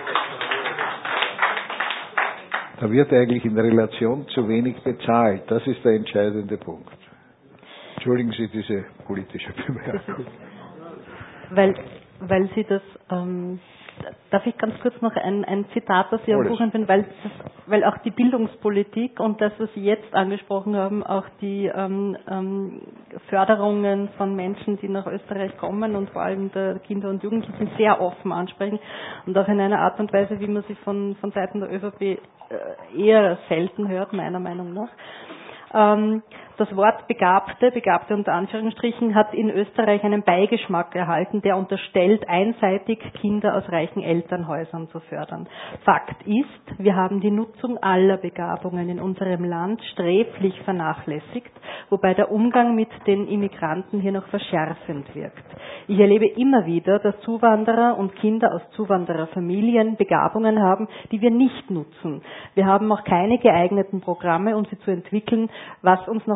Da wird eigentlich in Relation zu wenig bezahlt. Das ist der entscheidende Punkt. Entschuldigen Sie diese politische Bemerkung. Weil, weil Sie das, ähm, darf ich ganz kurz noch ein, ein Zitat aus Ihrem Buch anführen, weil, das, weil auch die Bildungspolitik und das, was Sie jetzt angesprochen haben, auch die ähm, ähm, Förderungen von Menschen, die nach Österreich kommen und vor allem der Kinder und Jugendlichen sehr offen ansprechen und auch in einer Art und Weise, wie man sie von, von Seiten der ÖVP äh, eher selten hört, meiner Meinung nach. Ähm, das Wort Begabte, Begabte unter Anführungsstrichen, hat in Österreich einen Beigeschmack erhalten, der unterstellt, einseitig Kinder aus reichen Elternhäusern zu fördern. Fakt ist, wir haben die Nutzung aller Begabungen in unserem Land sträflich vernachlässigt, wobei der Umgang mit den Immigranten hier noch verschärfend wirkt. Ich erlebe immer wieder, dass Zuwanderer und Kinder aus Zuwandererfamilien Begabungen haben, die wir nicht nutzen. Wir haben auch keine geeigneten Programme, um sie zu entwickeln, was uns noch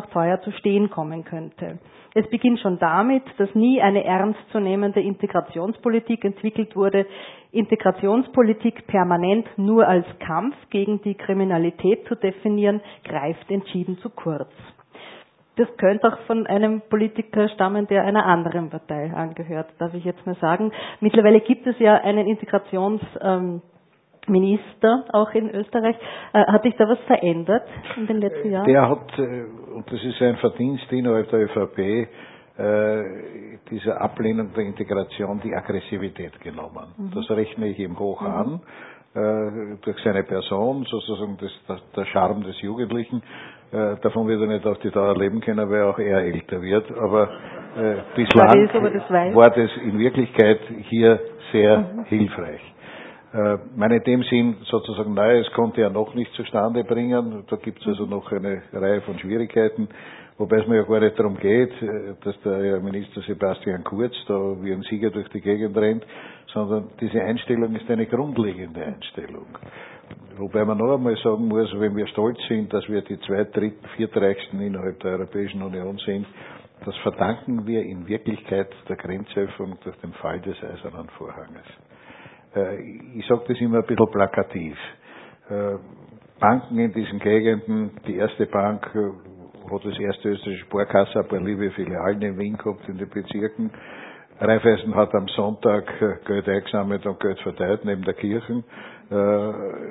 noch teuer zu stehen kommen könnte. Es beginnt schon damit, dass nie eine ernstzunehmende Integrationspolitik entwickelt wurde. Integrationspolitik permanent nur als Kampf gegen die Kriminalität zu definieren, greift entschieden zu kurz. Das könnte auch von einem Politiker stammen, der einer anderen Partei angehört, darf ich jetzt mal sagen. Mittlerweile gibt es ja einen Integrationsminister auch in Österreich. Hat sich da was verändert in den letzten Jahren? Der hat, und das ist ein Verdienst innerhalb der ÖVP, dieser Ablehnung der Integration die Aggressivität genommen. Mhm. Das rechne ich ihm hoch mhm. an. Durch seine Person, sozusagen das, das, der Charme des Jugendlichen. Äh, davon wird er nicht auf die Dauer leben können, weil auch er älter wird. Aber äh, bislang aber das war das in Wirklichkeit hier sehr mhm. hilfreich. Äh, meine in dem Sinn sozusagen Neues konnte er noch nicht zustande bringen. Da gibt es also noch eine Reihe von Schwierigkeiten. Wobei es mir ja gar nicht darum geht, dass der Minister Sebastian Kurz da wie ein Sieger durch die Gegend rennt, sondern diese Einstellung ist eine grundlegende Einstellung. Wobei man noch einmal sagen muss, wenn wir stolz sind, dass wir die zweit-, dritt-, viertreichsten innerhalb der Europäischen Union sind, das verdanken wir in Wirklichkeit der Grenzöffnung durch den Fall des Eisernen Vorhanges. Ich sage das immer ein bisschen plakativ. Banken in diesen Gegenden, die erste Bank hat das erste österreichische Sparkasse ein paar liebe Filialen in Wien gehabt, in den Bezirken. Raiffeisen hat am Sonntag Geld eingesammelt und Geld verteilt neben der Kirche. Äh,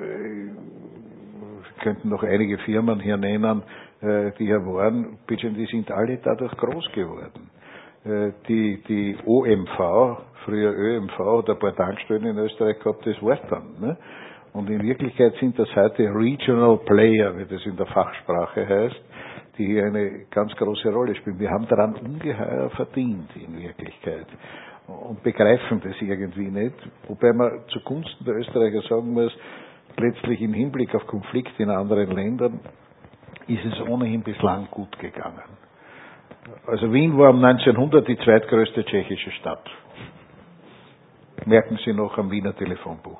könnten noch einige Firmen hier nennen, äh, die hier waren. Bitte, die sind alle dadurch groß geworden. Äh, die, die O M V, früher Ö M V, hat ein paar Tankstellen in Österreich gehabt, das war's dann. Ne? Und in Wirklichkeit sind das heute Regional Player, wie das in der Fachsprache heißt, die hier eine ganz große Rolle spielen. Wir haben daran ungeheuer verdient, in Wirklichkeit. Und begreifen das irgendwie nicht. Wobei man zugunsten der Österreicher sagen muss, letztlich im Hinblick auf Konflikte in anderen Ländern ist es ohnehin bislang gut gegangen. Also Wien war um neunzehnhundert die zweitgrößte tschechische Stadt. Merken Sie noch am Wiener Telefonbuch.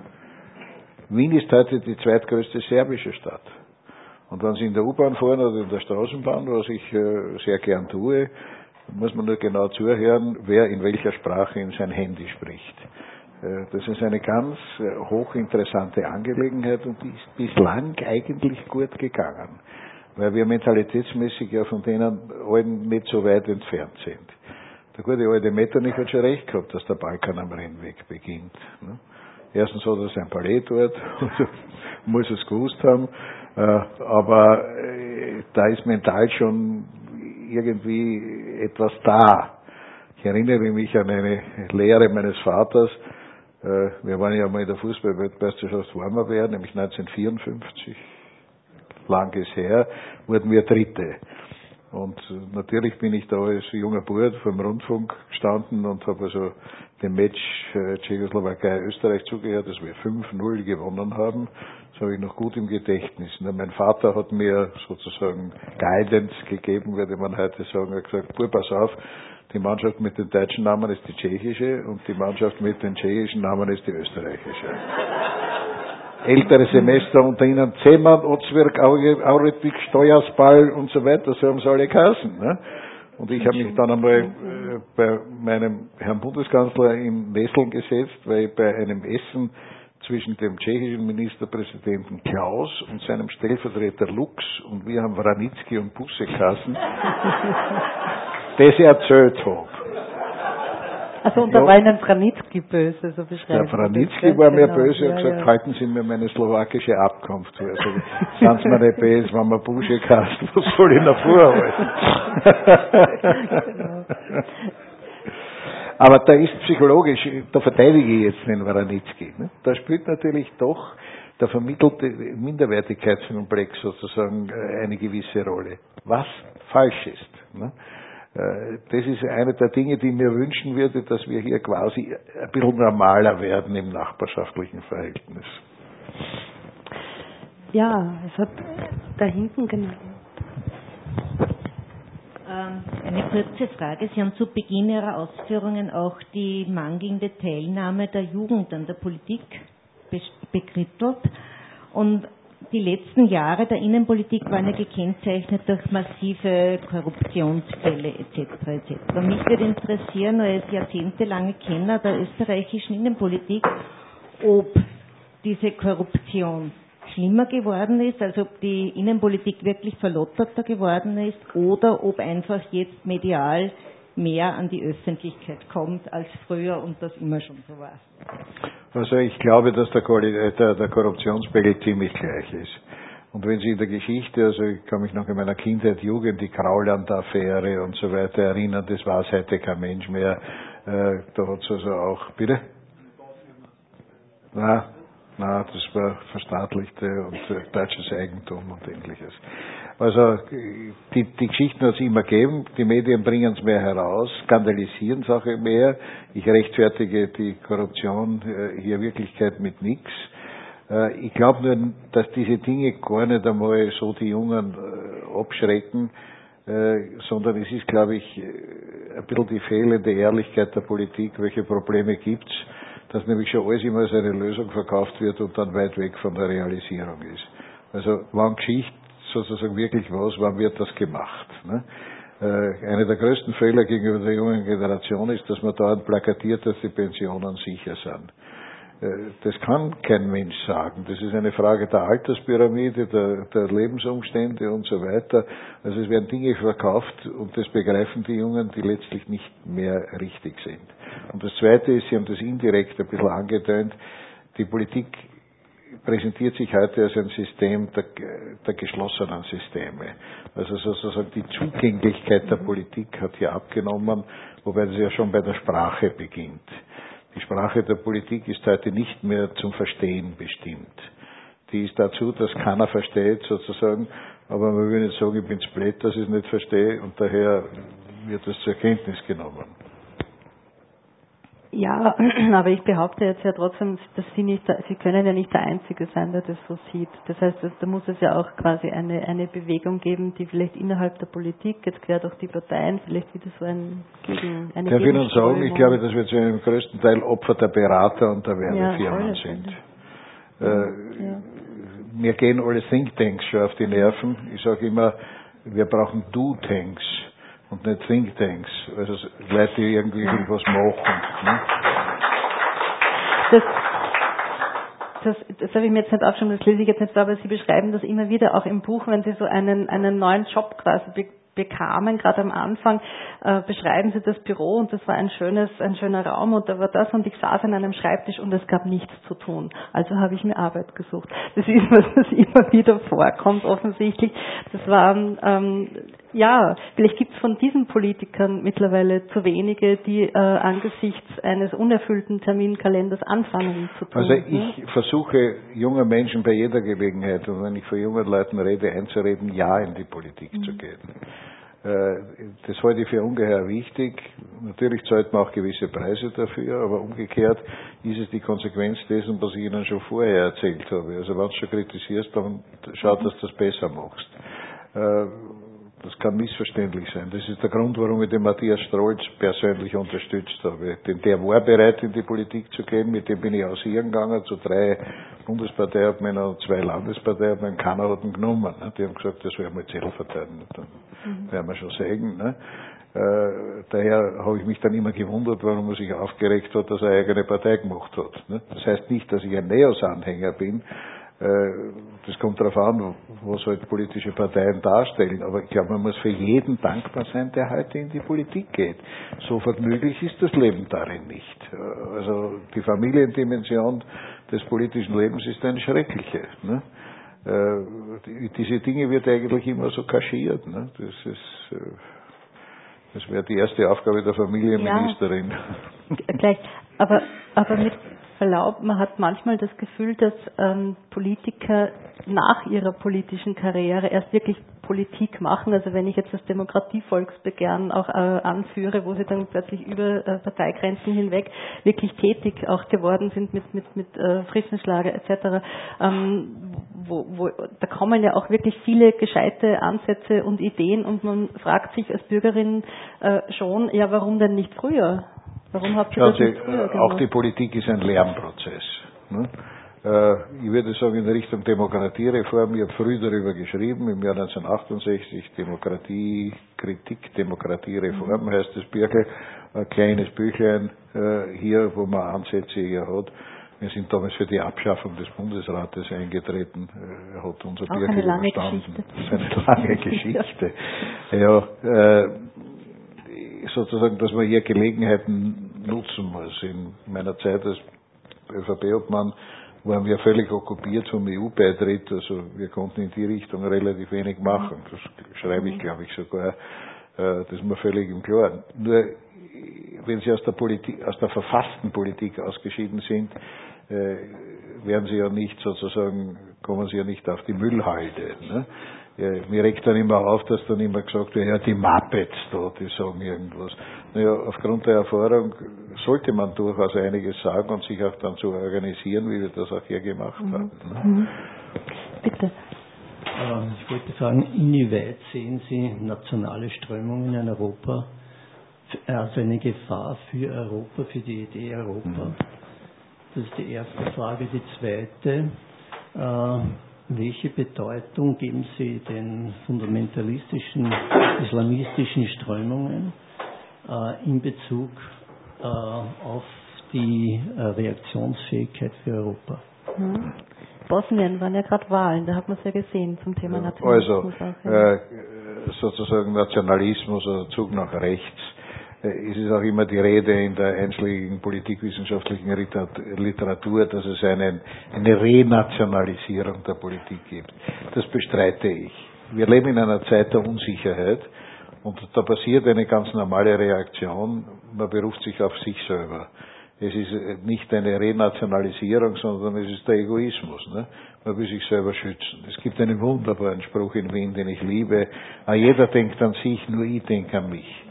Wien ist heute die zweitgrößte serbische Stadt. Und wenn Sie in der U-Bahn fahren oder in der Straßenbahn, was ich äh, sehr gern tue, muss man nur genau zuhören, wer in welcher Sprache in sein Handy spricht. Äh, das ist eine ganz äh, hochinteressante Angelegenheit und die ist bislang eigentlich gut gegangen, weil wir mentalitätsmäßig ja von denen allen nicht so weit entfernt sind. Der gute alte Metternich hat schon recht gehabt, dass der Balkan am Rennweg beginnt. Ne? Erstens hat er sein Palais dort, muss es gewusst haben, aber da ist mental schon irgendwie etwas da. Ich erinnere mich an eine Lehre meines Vaters. Wir waren ja mal in der Fußball-Weltmeisterschaft Warmerwehr, nämlich neunzehnhundertvierundfünfzig. Lang ist her, wurden wir Dritte. Und natürlich bin ich da als junger Bub vom Rundfunk gestanden und habe also dem Match äh, Tschechoslowakei-Österreich zugehört, dass wir fünf null gewonnen haben. Das habe ich noch gut im Gedächtnis. Und mein Vater hat mir sozusagen Guidance gegeben, würde man heute sagen. Er hat gesagt, Bub, pass auf, die Mannschaft mit den deutschen Namen ist die tschechische und die Mannschaft mit den tschechischen Namen ist die österreichische. Ältere Semester unter ihnen Zeman, Otzwerk, Auretwig, Steuersball und so weiter, so haben sie alle geheißen. Ne? Und ich habe mich dann einmal äh, bei meinem Herrn Bundeskanzler im Nesseln gesetzt, weil ich bei einem Essen zwischen dem tschechischen Ministerpräsidenten Klaus und seinem Stellvertreter Lux, und wir haben Vranitzky und Busse geheißen, das erzählt habe. Also und da war Ihnen Vranitzky böse, so beschreiben. Der Vranitzky war mir böse und ja, gesagt, ja. Halten Sie mir meine slowakische Abkunft zu. Also, sind Sie mir nicht böse, wenn man Buschek hast, was soll ich noch vorhalten? Genau. Aber da ist psychologisch, da verteidige ich jetzt den Vranitzky. Ne? Da spielt natürlich doch der vermittelte Minderwertigkeitskomplex sozusagen eine gewisse Rolle. Was falsch ist. Ne? Das ist eine der Dinge, die ich mir wünschen würde, dass wir hier quasi ein bisschen normaler werden im nachbarschaftlichen Verhältnis. Ja, es hat da hinten genau. Eine kurze Frage. Sie haben zu Beginn Ihrer Ausführungen auch die mangelnde Teilnahme der Jugend an der Politik bekrittelt. Und die letzten Jahre der Innenpolitik waren ja gekennzeichnet durch massive Korruptionsfälle et cetera et cetera. Mich würde interessieren, als jahrzehntelange Kenner der österreichischen Innenpolitik, ob diese Korruption schlimmer geworden ist, also ob die Innenpolitik wirklich verlotterter geworden ist oder ob einfach jetzt medial mehr an die Öffentlichkeit kommt als früher und das immer schon so war. Also ich glaube, dass der, der, der Korruptionspegel ziemlich gleich ist. Und wenn Sie in der Geschichte, also ich kann mich noch in meiner Kindheit, Jugend, die Krauland-Affäre und so weiter erinnern, das weiß heute kein Mensch mehr. Äh, da hat es also auch, bitte? Na, na, das war verstaatlichte und äh, deutsches Eigentum und ähnliches. Also die, die Geschichten hat es immer gegeben, die Medien bringen es mehr heraus, skandalisieren es auch mehr. Ich rechtfertige die Korruption äh, hier in Wirklichkeit mit nichts. Äh, ich glaube nur, dass diese Dinge gar nicht einmal so die Jungen äh, abschrecken, äh, sondern es ist, glaube ich, ein bisschen die fehlende Ehrlichkeit der Politik, welche Probleme gibt's, dass nämlich schon alles immer als eine Lösung verkauft wird und dann weit weg von der Realisierung ist. Also wann Geschichte sozusagen wirklich was, wann wird das gemacht? Ne? Äh, einer der größten Fehler gegenüber der jungen Generation ist, dass man dauernd plakatiert, dass die Pensionen sicher sind. Äh, das kann kein Mensch sagen. Das ist eine Frage der Alterspyramide, der, der Lebensumstände und so weiter. Also es werden Dinge verkauft und das begreifen die Jungen, die letztlich nicht mehr richtig sind. Und das Zweite ist, Sie haben das indirekt ein bisschen angetönt, die Politik präsentiert sich heute als ein System der, der geschlossenen Systeme. Also sozusagen die Zugänglichkeit der Politik hat hier abgenommen, wobei das ja schon bei der Sprache beginnt. Die Sprache der Politik ist heute nicht mehr zum Verstehen bestimmt. Die ist dazu, dass keiner versteht sozusagen, aber man will nicht sagen, ich bin blöd, dass ich es nicht verstehe und daher wird es zur Kenntnis genommen. Ja, aber ich behaupte jetzt ja trotzdem, dass Sie nicht, Sie können ja nicht der Einzige sein, der das so sieht. Das heißt, da muss es ja auch quasi eine, eine Bewegung geben, die vielleicht innerhalb der Politik, jetzt quer durch die Parteien, vielleicht wieder so ein Gegen, eine Darf ich Ihnen sagen, ich glaube, dass wir zu einem größten Teil Opfer der Berater und der Werbefirmen ja, sind. Äh, ja. Mir gehen alle Thinktanks schon auf die Nerven. Ich sage immer, wir brauchen Do-Tanks und nicht Thinktanks, also Leute, die irgendwie ja. was machen. Ne? Das, das, das habe ich mir jetzt nicht aufgeschrieben, das lese ich jetzt nicht vor, aber Sie beschreiben das immer wieder auch im Buch, wenn Sie so einen, einen neuen Job quasi be- bekamen, gerade am Anfang, äh, beschreiben Sie das Büro und das war ein schönes, ein schöner Raum und da war das und ich saß an einem Schreibtisch und es gab nichts zu tun. Also habe ich mir Arbeit gesucht. Das ist was, das immer wieder vorkommt offensichtlich. Das war, ähm, ja, vielleicht gibt es von diesen Politikern mittlerweile zu wenige, die äh, angesichts eines unerfüllten Terminkalenders anfangen zu tun. Also ich ne? versuche jungen Menschen bei jeder Gelegenheit, und wenn ich von jungen Leuten rede, einzureden, ja in die Politik mhm. zu gehen. Das halte ich für ungeheuer wichtig. Natürlich zahlt man auch gewisse Preise dafür, aber umgekehrt ist es die Konsequenz dessen, was ich Ihnen schon vorher erzählt habe. Also wenn du schon kritisierst, dann schau, dass du das besser machst. Das kann missverständlich sein. Das ist der Grund, warum ich den Matthias Strolz persönlich unterstützt habe. Denn der war bereit, in die Politik zu gehen. Mit dem bin ich hausieren gegangen, zu drei Bundesparteiobmännern und zwei Landesparteiobmännern. Keiner hat ihn genommen. Die haben gesagt, das wäre mal Zettel verteilen. Dann mhm. werden wir schon sagen. Ne? Äh, daher habe ich mich dann immer gewundert, warum er sich aufgeregt hat, dass er eine eigene Partei gemacht hat. Ne? Das heißt nicht, dass ich ein Neos-Anhänger bin. Das kommt darauf an, was halt politische Parteien darstellen. Aber ich glaube, man muss für jeden dankbar sein, der heute in die Politik geht. So vergnüglich ist das Leben darin nicht. Also die Familiendimension des politischen Lebens ist eine schreckliche. Ne? Diese Dinge wird eigentlich immer so kaschiert. Ne? Das ist, das wäre die erste Aufgabe der Familienministerin. Ja, gleich. Aber, aber mit Verlaub, man hat manchmal das Gefühl, dass ähm, Politiker nach ihrer politischen Karriere erst wirklich Politik machen. Also wenn ich jetzt das Demokratievolksbegehren auch äh, anführe, wo sie dann plötzlich über äh, Parteigrenzen hinweg wirklich tätig auch geworden sind mit mit mit äh, Fritzenschlager et cetera. Ähm, wo, wo, da kommen ja auch wirklich viele gescheite Ansätze und Ideen und man fragt sich als Bürgerin äh, schon, ja, warum denn nicht früher? Warum habt ihr das nicht früher gemacht? Auch die Politik ist ein Lernprozess. Ne? Ich würde sagen, in Richtung Demokratiereform, ich habe früh darüber geschrieben, im Jahr neunzehnhundertachtundsechzig, Demokratie, Kritik, Demokratiereform heißt das Büchlein, ein kleines Büchlein hier, wo man Ansätze hier hat. Wir sind damals für die Abschaffung des Bundesrates eingetreten, hat unser Büchlein überstanden. Das ist eine lange Geschichte. Ja, äh, sozusagen, dass man hier Gelegenheiten nutzen muss. In meiner Zeit als ÖVP-Obmann waren wir völlig okkupiert vom E U-Beitritt, also wir konnten in die Richtung relativ wenig machen. Das schreibe ich, glaube ich, sogar. Das ist mir völlig im Klaren. Nur, wenn Sie aus der Politik, aus der verfassten Politik ausgeschieden sind, werden Sie ja nicht sozusagen, kommen Sie ja nicht auf die Müllhalde. Ne? Ja, mir regt dann immer auf, dass dann immer gesagt wird, ja, die Muppets da, die sagen irgendwas. Naja, aufgrund der Erfahrung sollte man durchaus einiges sagen und sich auch dann so organisieren, wie wir das auch hier gemacht mhm. haben. Ne? Mhm. Bitte. Ich wollte fragen, inwieweit sehen Sie nationale Strömungen in Europa als eine Gefahr für Europa, für die Idee Europa? Mhm. Das ist die erste Frage. Die zweite, äh, welche Bedeutung geben Sie den fundamentalistischen, islamistischen Strömungen äh, in Bezug äh, auf die äh, Reaktionsfähigkeit für Europa? Mhm. Bosnien waren ja gerade Wahlen, da hat man es ja gesehen zum Thema Nationalismus. Also äh, sozusagen Nationalismus oder Zug nach rechts. Es ist auch immer die Rede in der einschlägigen politikwissenschaftlichen Literatur, dass es einen, eine Renationalisierung der Politik gibt. Das bestreite ich. Wir leben in einer Zeit der Unsicherheit und da passiert eine ganz normale Reaktion. Man beruft sich auf sich selber. Es ist nicht eine Renationalisierung, sondern es ist der Egoismus. Ne? Man will sich selber schützen. Es gibt einen wunderbaren Spruch in Wien, den ich liebe. Jeder denkt an sich, nur ich denke an mich.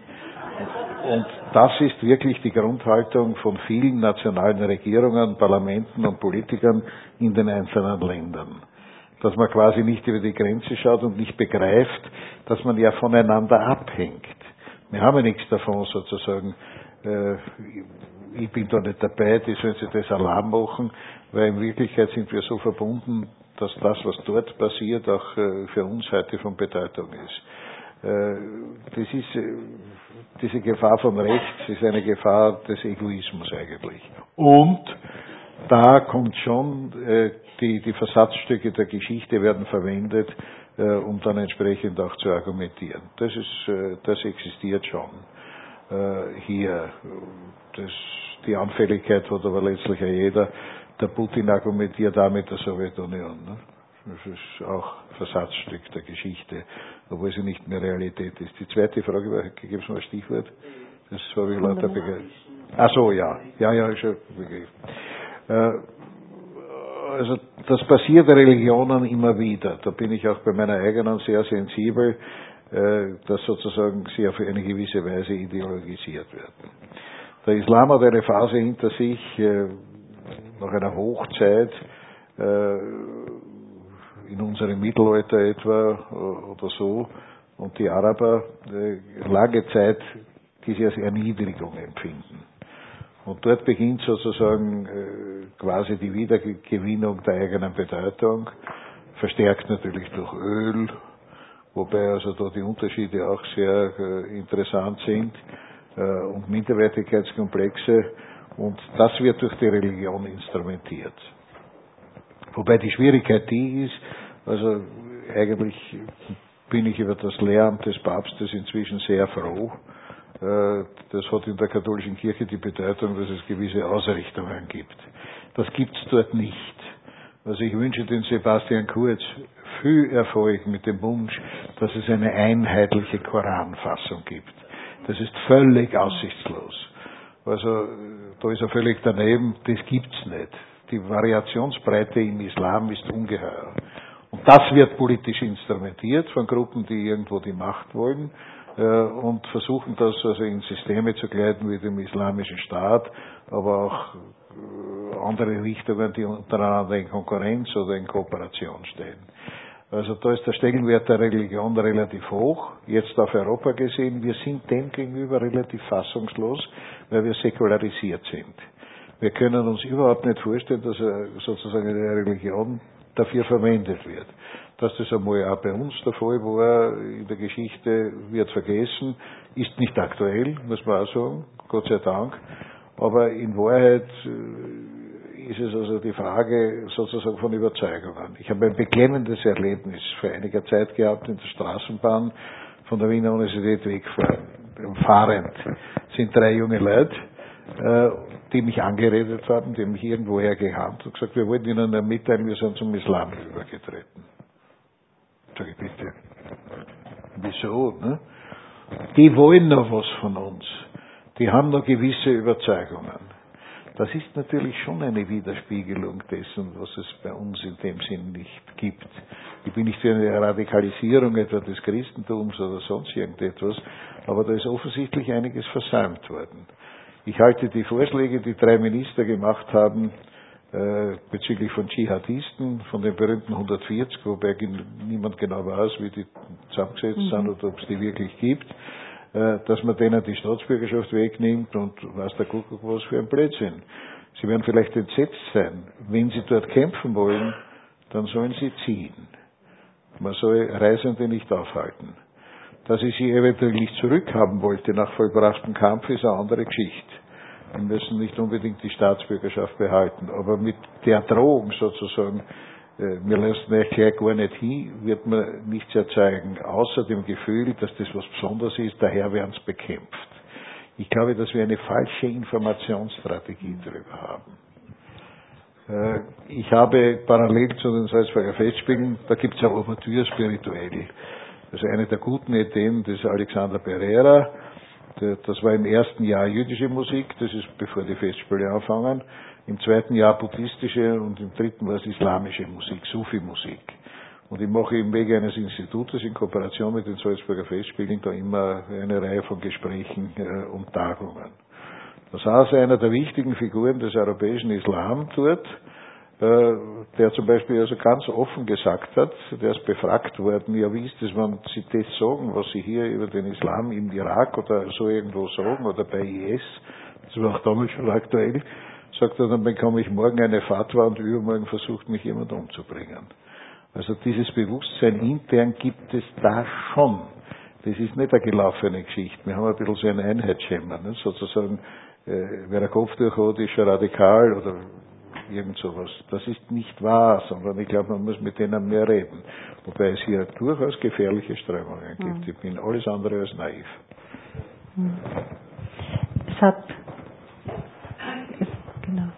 Und das ist wirklich die Grundhaltung von vielen nationalen Regierungen, Parlamenten und Politikern in den einzelnen Ländern. Dass man quasi nicht über die Grenze schaut und nicht begreift, dass man ja voneinander abhängt. Wir haben ja nichts davon sozusagen, äh, ich bin da nicht dabei, die sollen sich das Alarm machen, weil in Wirklichkeit sind wir so verbunden, dass das, was dort passiert, auch äh, für uns heute von Bedeutung ist. Das ist, diese Gefahr von rechts ist eine Gefahr des Egoismus eigentlich. Und da kommt schon, die, die Versatzstücke der Geschichte werden verwendet, um dann entsprechend auch zu argumentieren. Das ist, das existiert schon hier. Das, die Anfälligkeit hat aber letztlich ja jeder. Der Putin argumentiert auch mit der Sowjetunion. Ne? Das ist auch Versatzstück der Geschichte, obwohl sie nicht mehr Realität ist. Die zweite Frage war, gibt es mal ein Stichwort? Das habe ich lauter begriffen. Ach so, ja. Ja, ja, ist schon begriffen. Also, das passiert Religionen immer wieder. Da bin ich auch bei meiner eigenen sehr sensibel, dass sozusagen sie auf eine gewisse Weise ideologisiert werden. Der Islam hat eine Phase hinter sich, nach einer Hochzeit, in unserem Mittelalter etwa oder so, und die Araber lange Zeit diese als Erniedrigung empfinden. Und dort beginnt sozusagen quasi die Wiedergewinnung der eigenen Bedeutung, verstärkt natürlich durch Öl, wobei also da die Unterschiede auch sehr interessant sind, und Minderwertigkeitskomplexe, und das wird durch die Religion instrumentiert. Wobei die Schwierigkeit die ist, also eigentlich bin ich über das Lehramt des Papstes inzwischen sehr froh. Das hat in der katholischen Kirche die Bedeutung, dass es gewisse Ausrichtungen gibt. Das gibt es dort nicht. Also ich wünsche den Sebastian Kurz viel Erfolg mit dem Wunsch, dass es eine einheitliche Koranfassung gibt. Das ist völlig aussichtslos. Also da ist er völlig daneben, das gibt's nicht. Die Variationsbreite im Islam ist ungeheuer. Und das wird politisch instrumentiert von Gruppen, die irgendwo die Macht wollen äh, und versuchen das also in Systeme zu gleiten wie dem Islamischen Staat, aber auch äh, andere Richtungen, die untereinander in Konkurrenz oder in Kooperation stehen. Also da ist der Stellenwert der Religion relativ hoch, jetzt auf Europa gesehen. Wir sind dem gegenüber relativ fassungslos, weil wir säkularisiert sind. Wir können uns überhaupt nicht vorstellen, dass sozusagen eine Religion dafür verwendet wird. Dass das einmal auch bei uns der Fall war, in der Geschichte wird vergessen, ist nicht aktuell, muss man auch sagen, Gott sei Dank. Aber in Wahrheit ist es also die Frage sozusagen von Überzeugungen. Ich habe ein beklemmendes Erlebnis vor einiger Zeit gehabt in der Straßenbahn von der Wiener Universität wegfahren. Fahrend sind drei junge Leute, die mich angeredet haben, die mich irgendwoher gekannt und gesagt, wir wollten Ihnen mitteilen, wir sind zum Islam übergetreten. Sag ich, bitte. Wieso? Ne? Die wollen noch was von uns. Die haben noch gewisse Überzeugungen. Das ist natürlich schon eine Widerspiegelung dessen, was es bei uns in dem Sinn nicht gibt. Ich bin nicht für eine Radikalisierung etwa des Christentums oder sonst irgendetwas, aber da ist offensichtlich einiges versäumt worden. Ich halte die Vorschläge, die drei Minister gemacht haben, äh, bezüglich von Dschihadisten, von den berühmten hundertvierzig, wobei niemand genau weiß, wie die zusammengesetzt mhm. sind oder ob es die wirklich gibt, äh, dass man denen die Staatsbürgerschaft wegnimmt und weiß der Kuckuck was für ein Blödsinn. Sie werden vielleicht entsetzt sein. Wenn sie dort kämpfen wollen, dann sollen sie ziehen. Man soll Reisende nicht aufhalten. Dass ich sie eventuell nicht zurückhaben wollte nach vollbrachtem Kampf, ist eine andere Geschichte. Wir müssen nicht unbedingt die Staatsbürgerschaft behalten. Aber mit der Drohung sozusagen, äh, wir lassen euch gleich gar nicht hin, wird man nichts erzeugen, außer dem Gefühl, dass das was Besonderes ist, daher werden es bekämpft. Ich glaube, dass wir eine falsche Informationsstrategie darüber haben. Äh, ich habe parallel zu den Salzburger Festspielen, da gibt es ja Ouvertüre spirituell. Das ist eine der guten Ideen des Alexander Pereira. Das war im ersten Jahr jüdische Musik, das ist bevor die Festspiele anfangen. Im zweiten Jahr buddhistische und im dritten war es islamische Musik, Sufi-Musik. Und ich mache im Wege eines Institutes in Kooperation mit den Salzburger Festspielen da immer eine Reihe von Gesprächen äh, und Tagungen. Da saß einer der wichtigen Figuren des europäischen Islam dort, der zum Beispiel also ganz offen gesagt hat, der ist befragt worden, ja wie ist es, wenn Sie das sagen, was Sie hier über den Islam im Irak oder so irgendwo sagen oder bei I S, das war auch damals schon aktuell, sagt er, dann bekomme ich morgen eine Fatwa und übermorgen versucht mich jemand umzubringen. Also dieses Bewusstsein intern gibt es da schon. Das ist nicht eine gelaufene Geschichte. Wir haben ein bisschen so ein Einheitsschema, ne? Sozusagen, äh, wer ein Kopftuch hat, ist schon radikal oder irgend sowas. Das ist nicht wahr, sondern ich glaube, man muss mit denen mehr reden. Wobei es hier durchaus gefährliche Strömungen gibt. Ich bin alles andere als naiv. Es hat... Es, genau.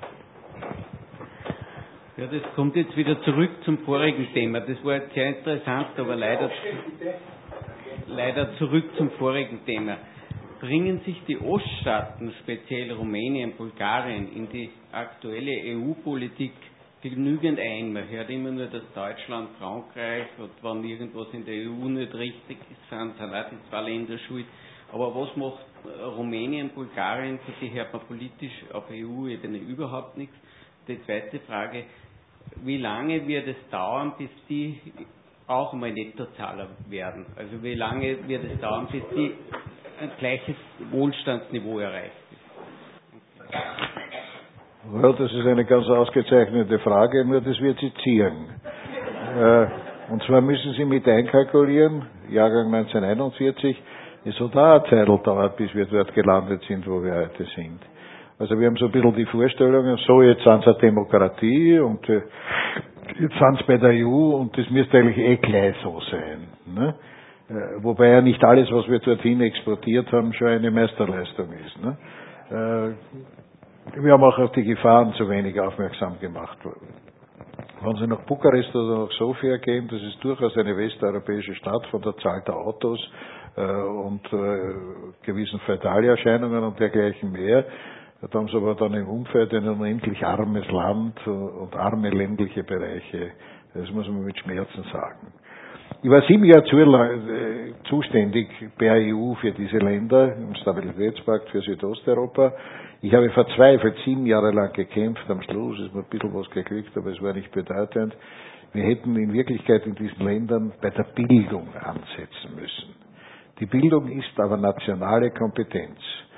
Ja, das kommt jetzt wieder zurück zum vorigen Thema. Das war jetzt sehr interessant, aber leider, leider zurück zum vorigen Thema. Bringen sich die Oststaaten, speziell Rumänien, Bulgarien, in die aktuelle E U-Politik genügend ein? Man hört immer nur, dass Deutschland, Frankreich und wenn irgendwas in der E U nicht richtig ist, sind auch die zwei Länder schuld. Aber was macht Rumänien, Bulgarien? Für die hört man politisch auf E U-Ebene überhaupt nichts. Die zweite Frage, wie lange wird es dauern, bis die auch einmal Nettozahler werden? Also wie lange wird es dauern, bis die ein gleiches Wohlstandsniveau erreicht ist? Ja, das ist eine ganz ausgezeichnete Frage, nur das wird sie ziehen. Äh, und zwar müssen Sie mit einkalkulieren, Jahrgang neunzehnhunderteinundvierzig, es hat auch eine Zeit gedauert, bis wir dort gelandet sind, wo wir heute sind. Also wir haben so ein bisschen die Vorstellung, so jetzt sind sie eine Demokratie und äh, jetzt sind sie bei der E U und das müsste eigentlich eh gleich so sein. Ne? Äh, wobei ja nicht alles, was wir dorthin exportiert haben, schon eine Meisterleistung ist. Ne? Äh, wir haben auch auf die Gefahren zu wenig aufmerksam gemacht. Wenn Sie nach Bukarest oder nach Sofia gehen, das ist durchaus eine westeuropäische Stadt von der Zahl der Autos äh, und äh, gewissen Feudalerscheinungen und dergleichen mehr. Da haben sie aber dann im Umfeld ein unendlich armes Land und arme ländliche Bereiche. Das muss man mit Schmerzen sagen. Ich war sieben Jahre zu, äh, zuständig per E U für diese Länder, im Stabilitätspakt für Südosteuropa. Ich habe verzweifelt sieben Jahre lang gekämpft. Am Schluss ist mir ein bisschen was geglückt, aber es war nicht bedeutend. Wir hätten in Wirklichkeit in diesen Ländern bei der Bildung ansetzen müssen. Die Bildung ist aber nationale Kompetenz.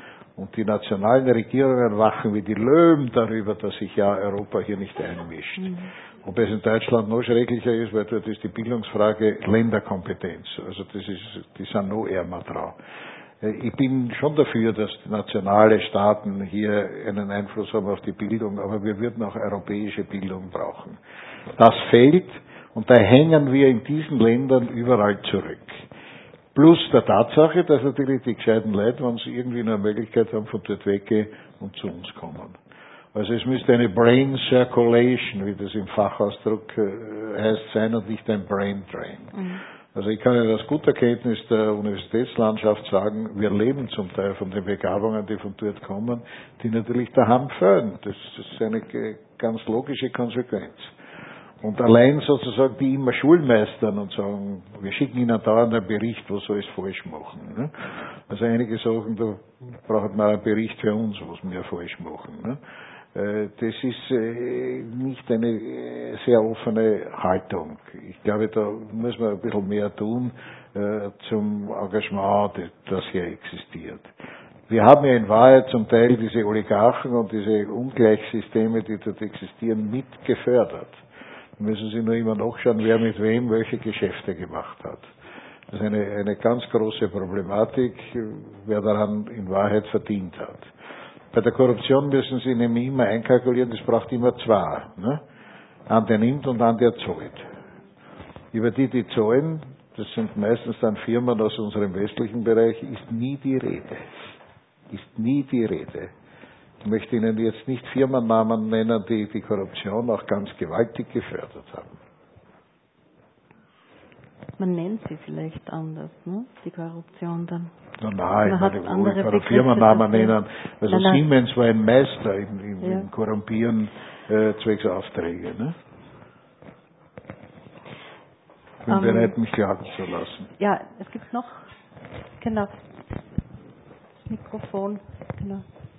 Und die nationalen Regierungen wachen wie die Löwen darüber, dass sich ja Europa hier nicht einmischt. Mhm. Ob es in Deutschland noch schrecklicher ist, weil dort ist die Bildungsfrage Länderkompetenz. Also das ist, die sind noch ärmer dran. Ich bin schon dafür, dass nationale Staaten hier einen Einfluss haben auf die Bildung, aber wir würden auch europäische Bildung brauchen. Das fehlt und da hängen wir in diesen Ländern überall zurück. Plus der Tatsache, dass natürlich die gescheiten Leute, wenn sie irgendwie eine Möglichkeit haben, von dort weggehen und zu uns kommen. Also es müsste eine Brain Circulation, wie das im Fachausdruck heißt, sein und nicht ein Brain Drain. Mhm. Also ich kann Ihnen aus guter Kenntnis der Universitätslandschaft sagen, wir leben zum Teil von den Begabungen, die von dort kommen, die natürlich daheim fehlen. Das ist eine ganz logische Konsequenz. Und allein sozusagen die immer Schulmeistern und sagen, wir schicken ihnen dauernd einen Bericht, was soll es falsch machen. Ne? Also einige Sachen, da braucht man einen Bericht für uns, was wir falsch machen. Ne? Das ist nicht eine sehr offene Haltung. Ich glaube, da muss man ein bisschen mehr tun zum Engagement, das hier existiert. Wir haben ja in Wahrheit zum Teil diese Oligarchen und diese Ungleichsysteme, die dort existieren, mit gefördert. Da müssen Sie nur immer nachschauen, wer mit wem welche Geschäfte gemacht hat. Das ist eine, eine ganz große Problematik, wer daran in Wahrheit verdient hat. Bei der Korruption müssen Sie nämlich immer einkalkulieren, das braucht immer zwei. Ne? An der nimmt und an der zahlt. Über die, die zahlen, das sind meistens dann Firmen aus unserem westlichen Bereich, ist nie die Rede. Ist nie die Rede. Ich möchte Ihnen jetzt nicht Firmennamen nennen, die die Korruption auch ganz gewaltig gefördert haben. Man nennt sie vielleicht anders, ne? Die Korruption dann. Na, nein, ich meine, wo ich kann Firmennamen nennen. Also nein, nein. Siemens war ein Meister im, im, ja. im Korrumpieren äh, zwecks Aufträge. Ne? Ich bin um, bereit, mich jagen zu lassen. Ja, es gibt noch, genau, das Mikrofon, genau.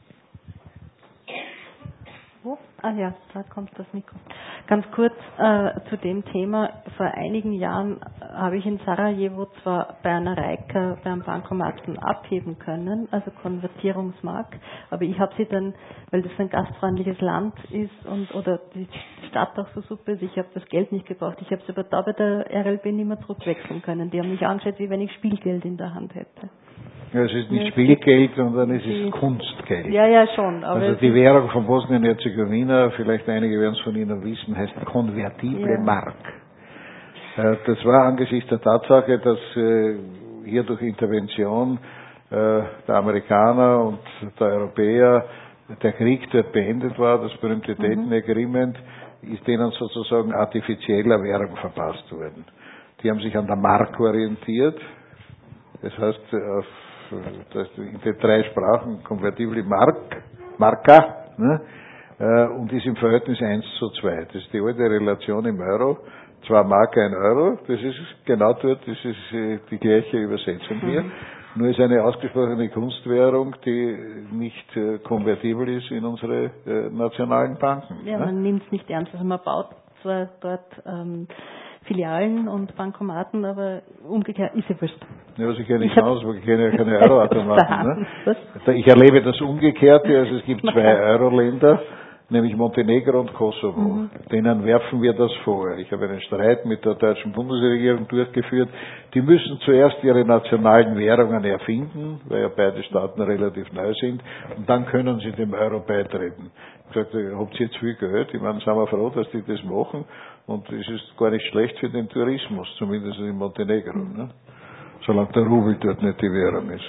Wo? Ah ja, da kommt das Mikro. Ganz kurz äh, zu dem Thema. Vor einigen Jahren habe ich in Sarajevo zwar bei einer Reika beim Bankomaten abheben können, also Konvertierungsmark, aber ich habe sie dann, weil das ein gastfreundliches Land ist und oder die Stadt auch so super ist, ich habe das Geld nicht gebraucht. Ich habe es aber da bei der R L B nicht mehr zurückwechseln können. Die haben mich angeschaut, wie wenn ich Spielgeld in der Hand hätte. Ja, es ist nicht Spielgeld, sondern es ist Kunstgeld. Ja, ja, schon. Aber also die Währung von Bosnien-Herzegowina, vielleicht einige werden es von Ihnen wissen, heißt konvertible ja. Mark. Das war angesichts der Tatsache, dass hier durch Intervention der Amerikaner und der Europäer der Krieg dort beendet war, das berühmte Dayton Agreement, ist denen sozusagen artifizieller Währung verpasst worden. Die haben sich an der Mark orientiert. Das heißt, auf, das in den drei Sprachen konvertible Mark, Marka, ne, und ist im Verhältnis eins zu zwei. Das ist die alte Relation im Euro. Zwei Mark, ein Euro. Das ist genau dort, das ist die gleiche Übersetzung hier. Mhm. Nur ist eine ausgesprochene Kunstwährung, die nicht konvertibel ist in unsere nationalen Banken. Ja, ne? Man nimmt es nicht ernst. Also man baut zwar dort ähm, Filialen und Bankomaten, aber umgekehrt ist ja wurscht. Ja, was ich ja nicht aus, weil ich kenne ja keine Euroautomaten. Ne? Ich erlebe das Umgekehrte, also es gibt zwei Euro-Länder, nämlich Montenegro und Kosovo. Mhm. Denen werfen wir das vor. Ich habe einen Streit mit der deutschen Bundesregierung durchgeführt. Die müssen zuerst ihre nationalen Währungen erfinden, weil ja beide Staaten relativ neu sind, und dann können sie dem Euro beitreten. Ich sagte, habt ihr jetzt viel Geld? Ich meine, sind wir froh, dass die das machen. Und es ist gar nicht schlecht für den Tourismus, zumindest in Montenegro. Ne? Solange der Rubel dort nicht die Währung ist.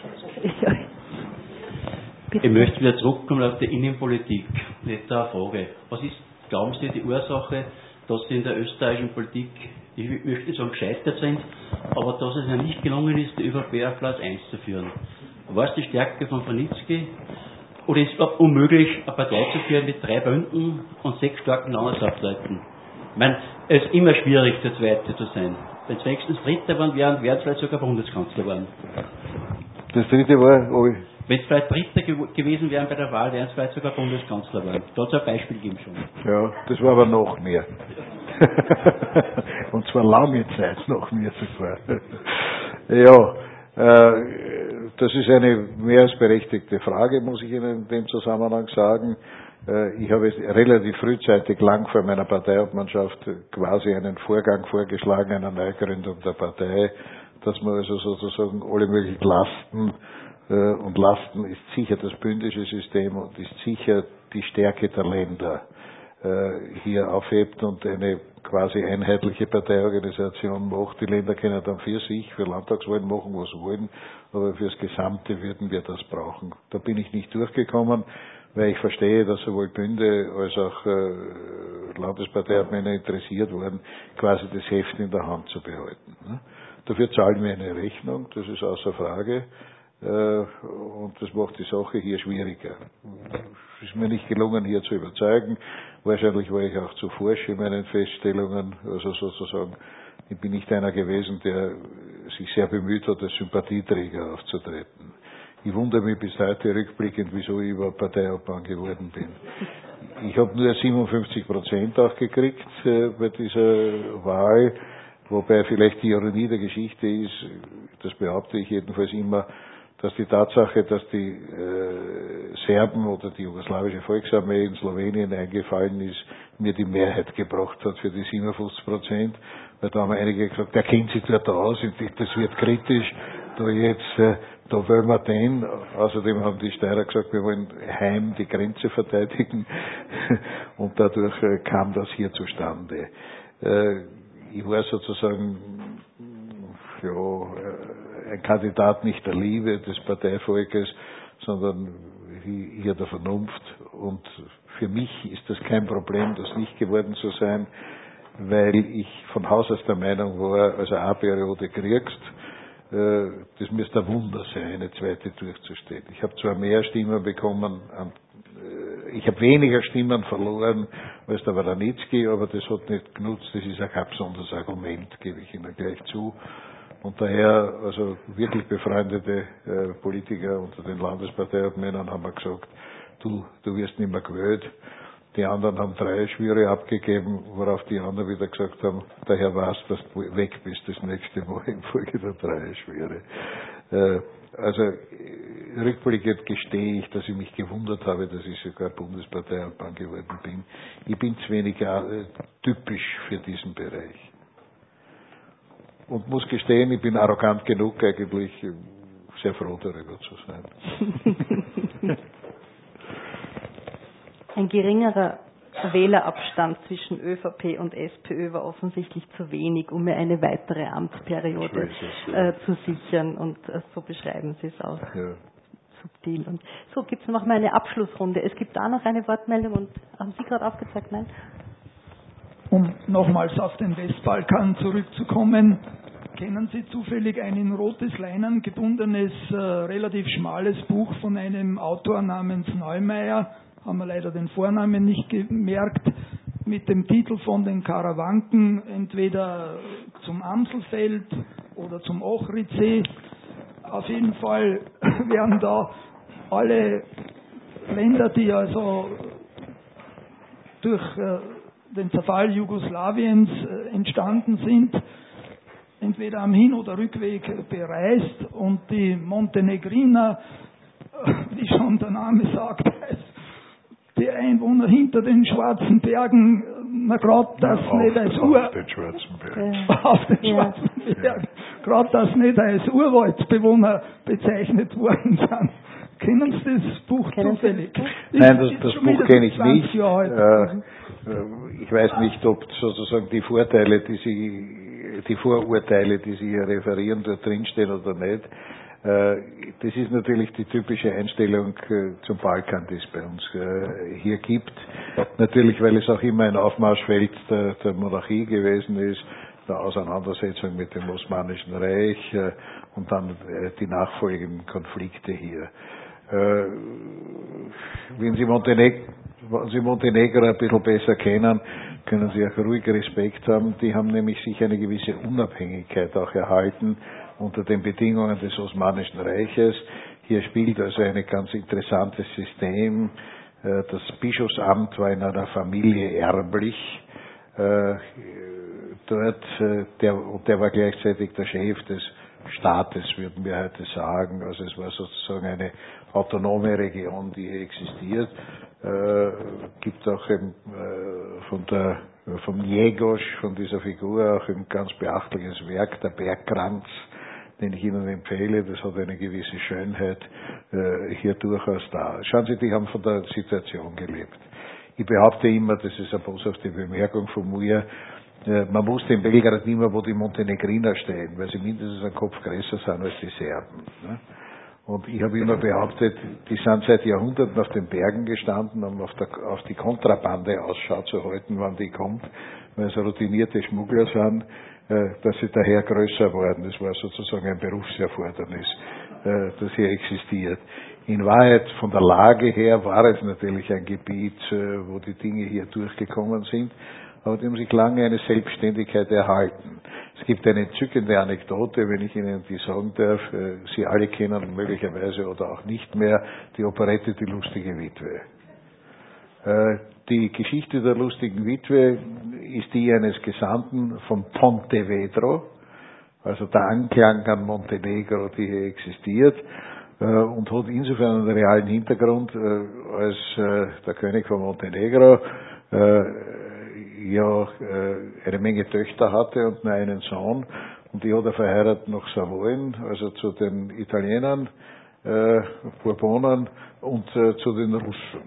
Ich möchte wieder zurückkommen auf die Innenpolitik. Nicht eine Frage. Was ist, glauben Sie, die Ursache, dass Sie in der österreichischen Politik, ich möchte sagen, gescheitert sind, aber dass es ja nicht gelungen ist, die ÖVP auf Platz eins zu führen? War es die Stärke von Vranitzky? Oder ist es unmöglich, eine Partei zu führen mit drei Bünden und sechs starken Landeshauptleuten? Ich meine, es ist immer schwierig, der Zweite zu sein. Wenn es wenigstens Dritte waren, wären, wären es vielleicht sogar Bundeskanzler geworden. Das Dritte war, oh ich. Wenn es vielleicht Dritte ge- gewesen wären bei der Wahl, wären es vielleicht sogar Bundeskanzler geworden. Da hat es ein Beispiel gegeben schon. Ja, das war aber noch mehr. Und zwar lange Zeit noch mehr sogar. Ja, äh, das ist eine mehr als berechtigte Frage, muss ich Ihnen in dem Zusammenhang sagen. Ich habe relativ frühzeitig lang vor meiner Parteiobmannschaft quasi einen Vorgang vorgeschlagen, einer Neugründung der Partei, dass man also sozusagen alle möglichen Lasten, und Lasten ist sicher das bündische System und ist sicher die Stärke der Länder, hier aufhebt und eine quasi einheitliche Parteiorganisation macht. Die Länder können dann für sich, für Landtagswahlen machen, was sie wollen, aber fürs Gesamte würden wir das brauchen. Da bin ich nicht durchgekommen, weil ich verstehe, dass sowohl Bünde als auch äh, Landesparteiobmänner interessiert waren, quasi das Heft in der Hand zu behalten. Ne? Dafür zahlen wir eine Rechnung, das ist außer Frage, äh, und das macht die Sache hier schwieriger. Es ist mir nicht gelungen, hier zu überzeugen. Wahrscheinlich war ich auch zu forsch in meinen Feststellungen, also sozusagen, ich bin nicht einer gewesen, der sich sehr bemüht hat, als Sympathieträger aufzutreten. Ich wundere mich bis heute rückblickend, wieso ich überhaupt Parteiobmann geworden bin. Ich habe nur siebenundfünfzig Prozent auch gekriegt äh, bei dieser Wahl, wobei vielleicht die Ironie der Geschichte ist, das behaupte ich jedenfalls immer, dass die Tatsache, dass die äh, Serben oder die jugoslawische Volksarmee in Slowenien eingefallen ist, mir die Mehrheit gebracht hat für die siebenundfünfzig Prozent. Weil da haben einige gesagt, der kennt sich dort aus, das wird kritisch, da jetzt, äh, da wollen wir den. Außerdem haben die Steirer gesagt, wir wollen heim die Grenze verteidigen. Und dadurch äh, kam das hier zustande. Äh, ich war sozusagen, ja, äh, ein Kandidat nicht der Liebe des Parteivolkes, sondern hier der Vernunft. Und für mich ist das kein Problem, das nicht geworden zu sein, weil ich von Haus aus der Meinung war, also eine Periode kriegst, äh, das müsste ein Wunder sein, eine zweite durchzustehen. Ich habe zwar mehr Stimmen bekommen, äh, ich habe weniger Stimmen verloren als der Waranitzky, aber das hat nicht genutzt, das ist auch kein besonderes Argument, gebe ich Ihnen gleich zu. Und daher, also wirklich befreundete äh, Politiker unter den Landesparteiobmännern haben wir gesagt, du, du wirst nicht mehr gewählt. Die anderen haben drei Schwüre abgegeben, worauf die anderen wieder gesagt haben, daher war's, dass du weg bist das nächste Mal in Folge der drei Schwüre. Äh, also rückblickend gestehe ich, dass ich mich gewundert habe, dass ich sogar Bundesparteiobmann geworden bin. Ich bin zu wenig äh, typisch für diesen Bereich. Und muss gestehen, ich bin arrogant genug, eigentlich sehr froh darüber zu sein. Ein geringerer Wählerabstand zwischen ÖVP und SPÖ war offensichtlich zu wenig, um mir eine weitere Amtsperiode äh, zu sichern. Und äh, so beschreiben Sie es auch. Ja. Subtil. Und so gibt es noch mal eine Abschlussrunde. Es gibt da noch eine Wortmeldung. Und haben Sie gerade aufgezeigt? Nein? Um nochmals auf den Westbalkan zurückzukommen, kennen Sie zufällig ein in rotes Leinen gebundenes, äh, relativ schmales Buch von einem Autor namens Neumeier, haben wir leider den Vornamen nicht gemerkt, mit dem Titel von den Karawanken, entweder zum Amselfeld oder zum Ochridsee. Auf jeden Fall werden da alle Länder, die also durch äh, den Zerfall Jugoslawiens äh, entstanden sind, entweder am Hin- oder Rückweg bereist, und die Montenegriner, äh, wie schon der Name sagt, die Einwohner hinter den schwarzen Bergen, na gerade das ja, nicht als Ur... Auf den schwarzen Bergen. Auf den ja. schwarzen Bergen. Gerade das nicht als Urwaldbewohner bezeichnet worden sind. Kennen Sie das Buch Kennen zufällig? Das Buch? Nein, das, das Buch kenne ich nicht. Äh, ich weiß nicht, ob sozusagen die Vorteile, die Sie, die Vorurteile, die Sie hier referieren, dort drinstehen oder nicht. Das ist natürlich die typische Einstellung zum Balkan, die es bei uns hier gibt. Natürlich, weil es auch immer ein Aufmarschfeld der, der Monarchie gewesen ist, der Auseinandersetzung mit dem Osmanischen Reich und dann die nachfolgenden Konflikte hier. Wenn Sie Montenegro, wenn Sie Montenegro ein bisschen besser kennen, können Sie auch ruhig Respekt haben. Die haben nämlich sich eine gewisse Unabhängigkeit auch erhalten unter den Bedingungen des Osmanischen Reiches. Hier spielt also ein ganz interessantes System. Das Bischofsamt war in einer Familie erblich. Dort, der, und der war gleichzeitig der Chef des Staates, würden wir heute sagen. Also es war sozusagen eine autonome Region, die hier existiert. Äh, gibt auch eben, äh, von der, vom Jegosch, von dieser Figur, auch ein ganz beachtliches Werk, der Bergkranz, den ich Ihnen empfehle. Das hat eine gewisse Schönheit äh, hier durchaus da. Schauen Sie, die haben von der Situation gelebt. Ich behaupte immer, das ist eine boshafte Bemerkung von mir, äh, man wusste in Belgrad immer, wo die Montenegriner stehen, weil sie mindestens einen Kopf größer sind als die Serben. Ne? Und ich habe immer behauptet, die sind seit Jahrhunderten auf den Bergen gestanden, um auf, der, auf die Kontrabande Ausschau zu halten, wann die kommt, weil es routinierte Schmuggler sind, äh, dass sie daher größer wurden. Das war sozusagen ein Berufserfordernis, äh, das hier existiert. In Wahrheit, von der Lage her, war es natürlich ein Gebiet, äh, wo die Dinge hier durchgekommen sind, aber die haben sich lange eine Selbstständigkeit erhalten. Es gibt eine entzückende Anekdote, wenn ich Ihnen die sagen darf. Sie alle kennen möglicherweise oder auch nicht mehr die Operette Die lustige Witwe. Die Geschichte der lustigen Witwe ist die eines Gesandten von Pontevedra, also der Anklang an Montenegro, die hier existiert, und hat insofern einen realen Hintergrund, als der König von Montenegro ja äh, eine Menge Töchter hatte und nur einen Sohn, und die hat er verheiratet nach Savoyen, also zu den Italienern, äh, Bourbonen und äh, zu den Russen,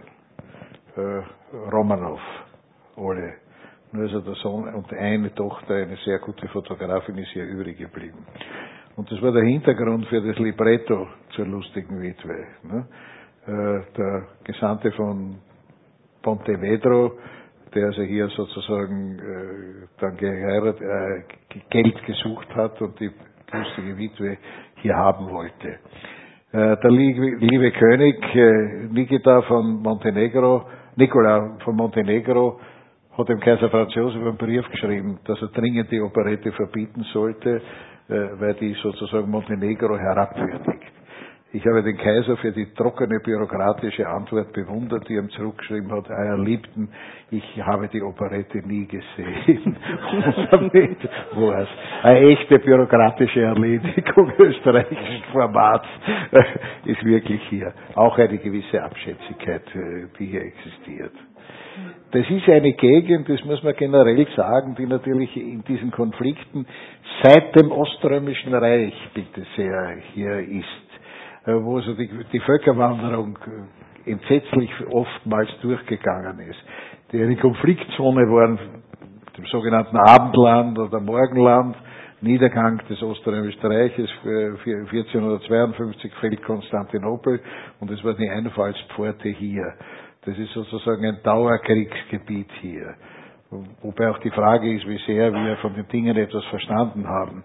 äh, Romanov, alle. Nur also der Sohn und eine Tochter, eine sehr gute Fotografin, ist hier übrig geblieben. Und das war der Hintergrund für das Libretto zur lustigen Witwe. Ne? Äh, der Gesandte von Pontevedra, der also hier sozusagen äh, dann geheiratet, äh, Geld gesucht hat und die lustige Witwe hier haben wollte. Äh, der liebe, liebe König äh, Nikita von Montenegro, Nicola von Montenegro, hat dem Kaiser Franz Josef einen Brief geschrieben, dass er dringend die Operette verbieten sollte, äh, weil die sozusagen Montenegro herabwürdigt. Ich habe den Kaiser für die trockene bürokratische Antwort bewundert, die ihm zurückgeschrieben hat, Euer Liebten, ich habe die Operette nie gesehen. Und damit war es eine echte bürokratische Erledigung österreichischen Formats, äh, ist wirklich hier. Auch eine gewisse Abschätzigkeit, äh, die hier existiert. Das ist eine Gegend, das muss man generell sagen, die natürlich in diesen Konflikten seit dem Oströmischen Reich, bitte sehr, hier ist. Wo also die, die Völkerwanderung entsetzlich oftmals durchgegangen ist. Die eine Konfliktzone waren, dem sogenannten Abendland oder Morgenland, Niedergang des Oströmischen Reiches, vierzehnhundertzweiundfünfzig fällt Konstantinopel, und es war die Einfallspforte hier. Das ist sozusagen ein Dauerkriegsgebiet hier. Wobei auch die Frage ist, wie sehr wir von den Dingen etwas verstanden haben.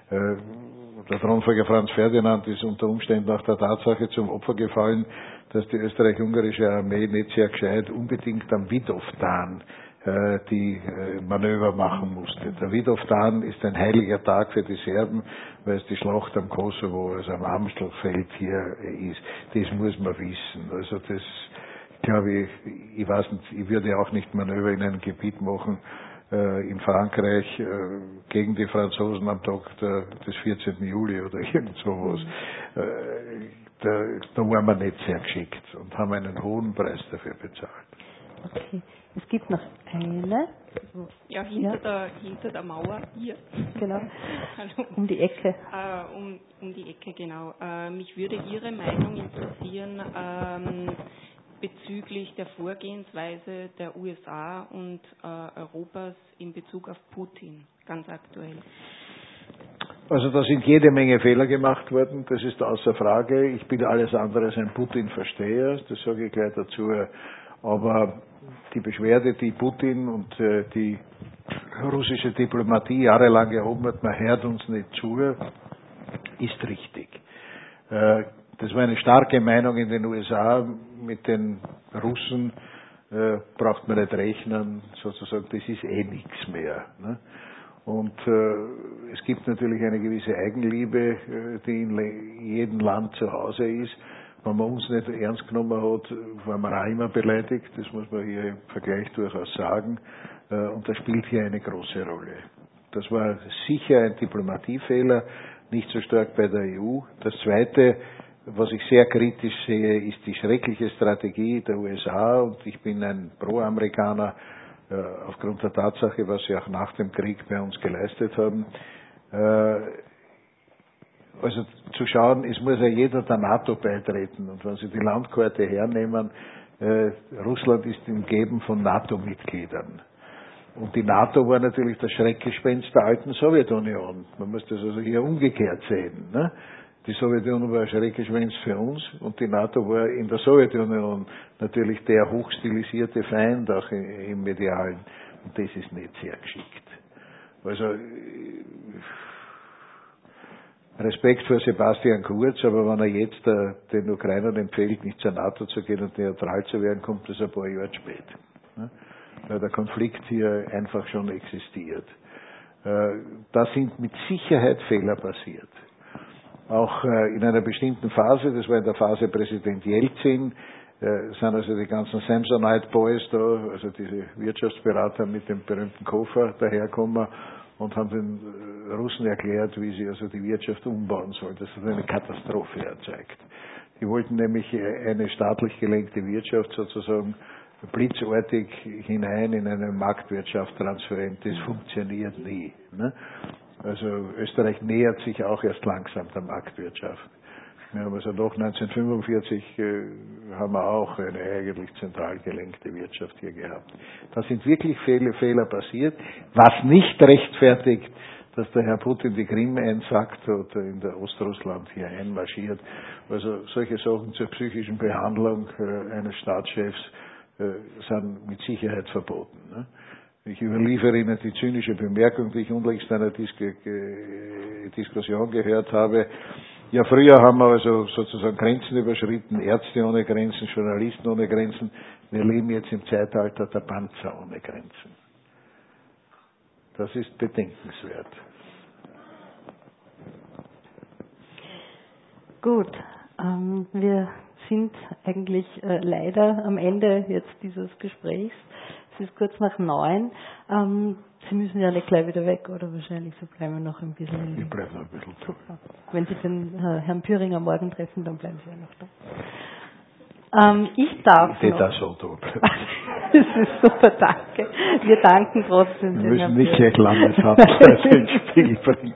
Der Thronfolger Franz Ferdinand ist unter Umständen auch der Tatsache zum Opfer gefallen, dass die österreich-ungarische Armee nicht sehr gescheit unbedingt am Vidovdan äh, die äh, Manöver machen musste. Der Vidovdan ist ein heiliger Tag für die Serben, weil es die Schlacht am Kosovo, also am Amstelfeld hier äh, ist. Das muss man wissen. Also das, glaube ich, ich weiß nicht, ich würde auch nicht Manöver in einem Gebiet machen, in Frankreich äh, gegen die Franzosen am Tag der, des vierzehnten Juli oder irgend sowas. Mhm. Äh, da, da waren wir nicht sehr geschickt und haben einen hohen Preis dafür bezahlt. Okay. Es gibt noch eine. Ja, hinter, ja. Der, hinter der Mauer, hier. Genau. Hallo. Um die Ecke. Äh, um, um die Ecke, genau. Äh, mich würde Ihre Meinung interessieren, ähm, bezüglich der Vorgehensweise der U S A und äh, Europas in Bezug auf Putin, ganz aktuell. Also da sind jede Menge Fehler gemacht worden, das ist außer Frage. Ich bin alles andere als ein Putin-Versteher, das sage ich gleich dazu. Aber die Beschwerde, die Putin und äh, die russische Diplomatie jahrelang erhoben hat, man hört uns nicht zu, ist richtig. Äh, Das war eine starke Meinung in den U S A. Mit den Russen äh, braucht man nicht rechnen, sozusagen, das ist eh nichts mehr. Ne? Und äh, es gibt natürlich eine gewisse Eigenliebe, äh, die in jedem Land zu Hause ist. Wenn man uns nicht ernst genommen hat, war man auch immer beleidigt, das muss man hier im Vergleich durchaus sagen. Äh, und das spielt hier eine große Rolle. Das war sicher ein Diplomatiefehler, nicht so stark bei der E U. Das Zweite, was ich sehr kritisch sehe, ist die schreckliche Strategie der U S A, und ich bin ein Pro-Amerikaner äh, aufgrund der Tatsache, was sie auch nach dem Krieg bei uns geleistet haben. Äh, also zu schauen, es muss ja jeder der NATO beitreten, und wenn Sie die Landkarte hernehmen, äh, Russland ist umgeben von NATO-Mitgliedern. Und die NATO war natürlich das Schreckgespenst der alten Sowjetunion. Man muss das also hier umgekehrt sehen. Ne? Die Sowjetunion war ein Schreckgespenst für uns, und die NATO war in der Sowjetunion natürlich der hochstilisierte Feind, auch im Medialen. Und das ist nicht sehr geschickt. Also Respekt vor Sebastian Kurz, aber wenn er jetzt äh, den Ukrainern empfiehlt, nicht zur NATO zu gehen und neutral zu werden, kommt das ein paar Jahre spät. Ne? Weil der Konflikt hier einfach schon existiert. Äh, da sind mit Sicherheit Fehler passiert. Auch äh, in einer bestimmten Phase, das war in der Phase Präsident Jelzin, äh, sind also die ganzen Samsonite Boys da, also diese Wirtschaftsberater mit dem berühmten Koffer daherkommen und haben den Russen erklärt, wie sie also die Wirtschaft umbauen sollen. Das hat eine Katastrophe erzeugt. Die wollten nämlich eine staatlich gelenkte Wirtschaft sozusagen blitzartig hinein in eine Marktwirtschaft transferieren. Das funktioniert nie. Ne? Also Österreich nähert sich auch erst langsam der Marktwirtschaft. Wir haben also nach neunzehnhundertfünfundvierzig äh, haben wir auch eine eigentlich zentral gelenkte Wirtschaft hier gehabt. Da sind wirklich viele Fehler passiert, was nicht rechtfertigt, dass der Herr Putin die Krim einsackt oder in der Ostrussland hier einmarschiert. Also solche Sachen zur psychischen Behandlung äh, eines Staatschefs äh, sind mit Sicherheit verboten. Ne? Ich überliefere Ihnen die zynische Bemerkung, die ich unlängst einer Dis äh, Diskussion gehört habe. Ja, früher haben wir also sozusagen Grenzen überschritten, Ärzte ohne Grenzen, Journalisten ohne Grenzen. Wir leben jetzt im Zeitalter der Panzer ohne Grenzen. Das ist bedenkenswert. Gut, ähm, wir sind eigentlich äh, leider am Ende jetzt dieses Gesprächs. Es ist kurz nach neun. Ähm, Sie müssen ja nicht gleich wieder weg, oder wahrscheinlich, so bleiben wir noch ein bisschen. Ich bleibe noch ein bisschen. Super. Wenn Sie den äh, Herrn Püringer morgen treffen, dann bleiben Sie ja noch da. Ähm, ich darf ich noch. Das so da bleiben. Das ist super, danke. Wir danken trotzdem. Wir müssen nicht gleich Landeshauptleute ins Spiel bringen.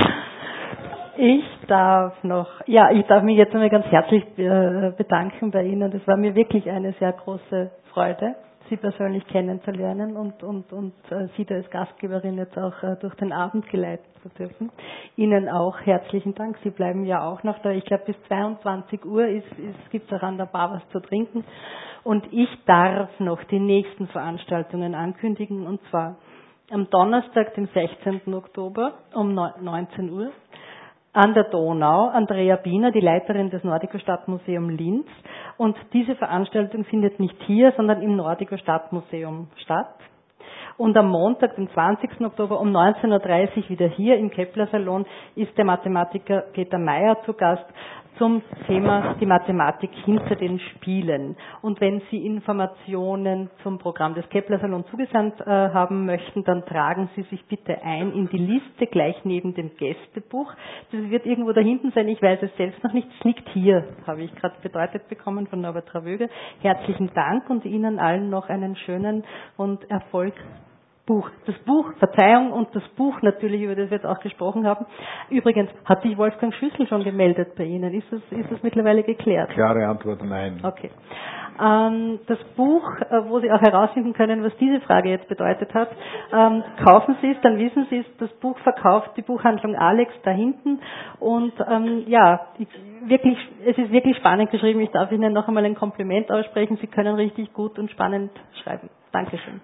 Ich darf noch, ja, ich darf mich jetzt einmal ganz herzlich bedanken bei Ihnen. Das war mir wirklich eine sehr große Freude, Sie persönlich kennenzulernen und, und, und äh, Sie da als Gastgeberin jetzt auch äh, durch den Abend geleiten zu dürfen. Ihnen auch herzlichen Dank. Sie bleiben ja auch noch da. Ich glaube, bis zweiundzwanzig Uhr ist, ist, gibt es auch an der Bar was zu trinken. Und ich darf noch die nächsten Veranstaltungen ankündigen, und zwar am Donnerstag, den sechzehnten Oktober um neunzehn Uhr. An der Donau, Andrea Biener, die Leiterin des Nordico Stadtmuseum Linz. Und diese Veranstaltung findet nicht hier, sondern im Nordico Stadtmuseum statt. Und am Montag, den zwanzigsten Oktober um neunzehn Uhr dreißig wieder hier im Kepler-Salon ist der Mathematiker Peter Meyer zu Gast zum Thema die Mathematik hinter den Spielen. Und wenn Sie Informationen zum Programm des Kepler-Salon zugesandt äh, haben möchten, dann tragen Sie sich bitte ein in die Liste gleich neben dem Gästebuch. Das wird irgendwo da hinten sein, ich weiß es selbst noch nicht. Es liegt hier, habe ich gerade bedeutet bekommen von Norbert Travöge. Herzlichen Dank und Ihnen allen noch einen schönen und Erfolg. Buch. Das Buch, Verzeihung, und das Buch natürlich, über das wir jetzt auch gesprochen haben. Übrigens, hat sich Wolfgang Schüssel schon gemeldet bei Ihnen? Ist das, ist das mittlerweile geklärt? Klare Antwort, nein. Okay. Ähm, das Buch, äh, wo Sie auch herausfinden können, was diese Frage jetzt bedeutet hat, ähm, kaufen Sie es, dann wissen Sie es, das Buch verkauft die Buchhandlung Alex da hinten. Und ähm, ja, ich, wirklich, es ist wirklich spannend geschrieben. Ich darf Ihnen noch einmal ein Kompliment aussprechen. Sie können richtig gut und spannend schreiben. Dankeschön.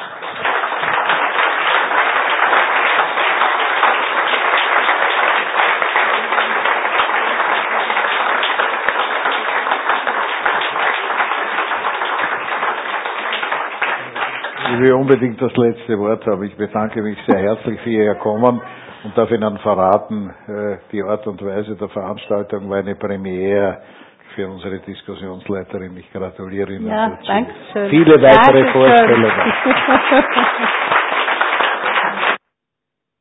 Ich will unbedingt das letzte Wort haben. Ich bedanke mich sehr herzlich für Ihr Kommen und darf Ihnen verraten, die Art und Weise der Veranstaltung war eine Premiere für unsere Diskussionsleiterin. Ich gratuliere Ihnen ja, dazu. Danke schön. Viele weitere Dankeschön. Vorstellungen.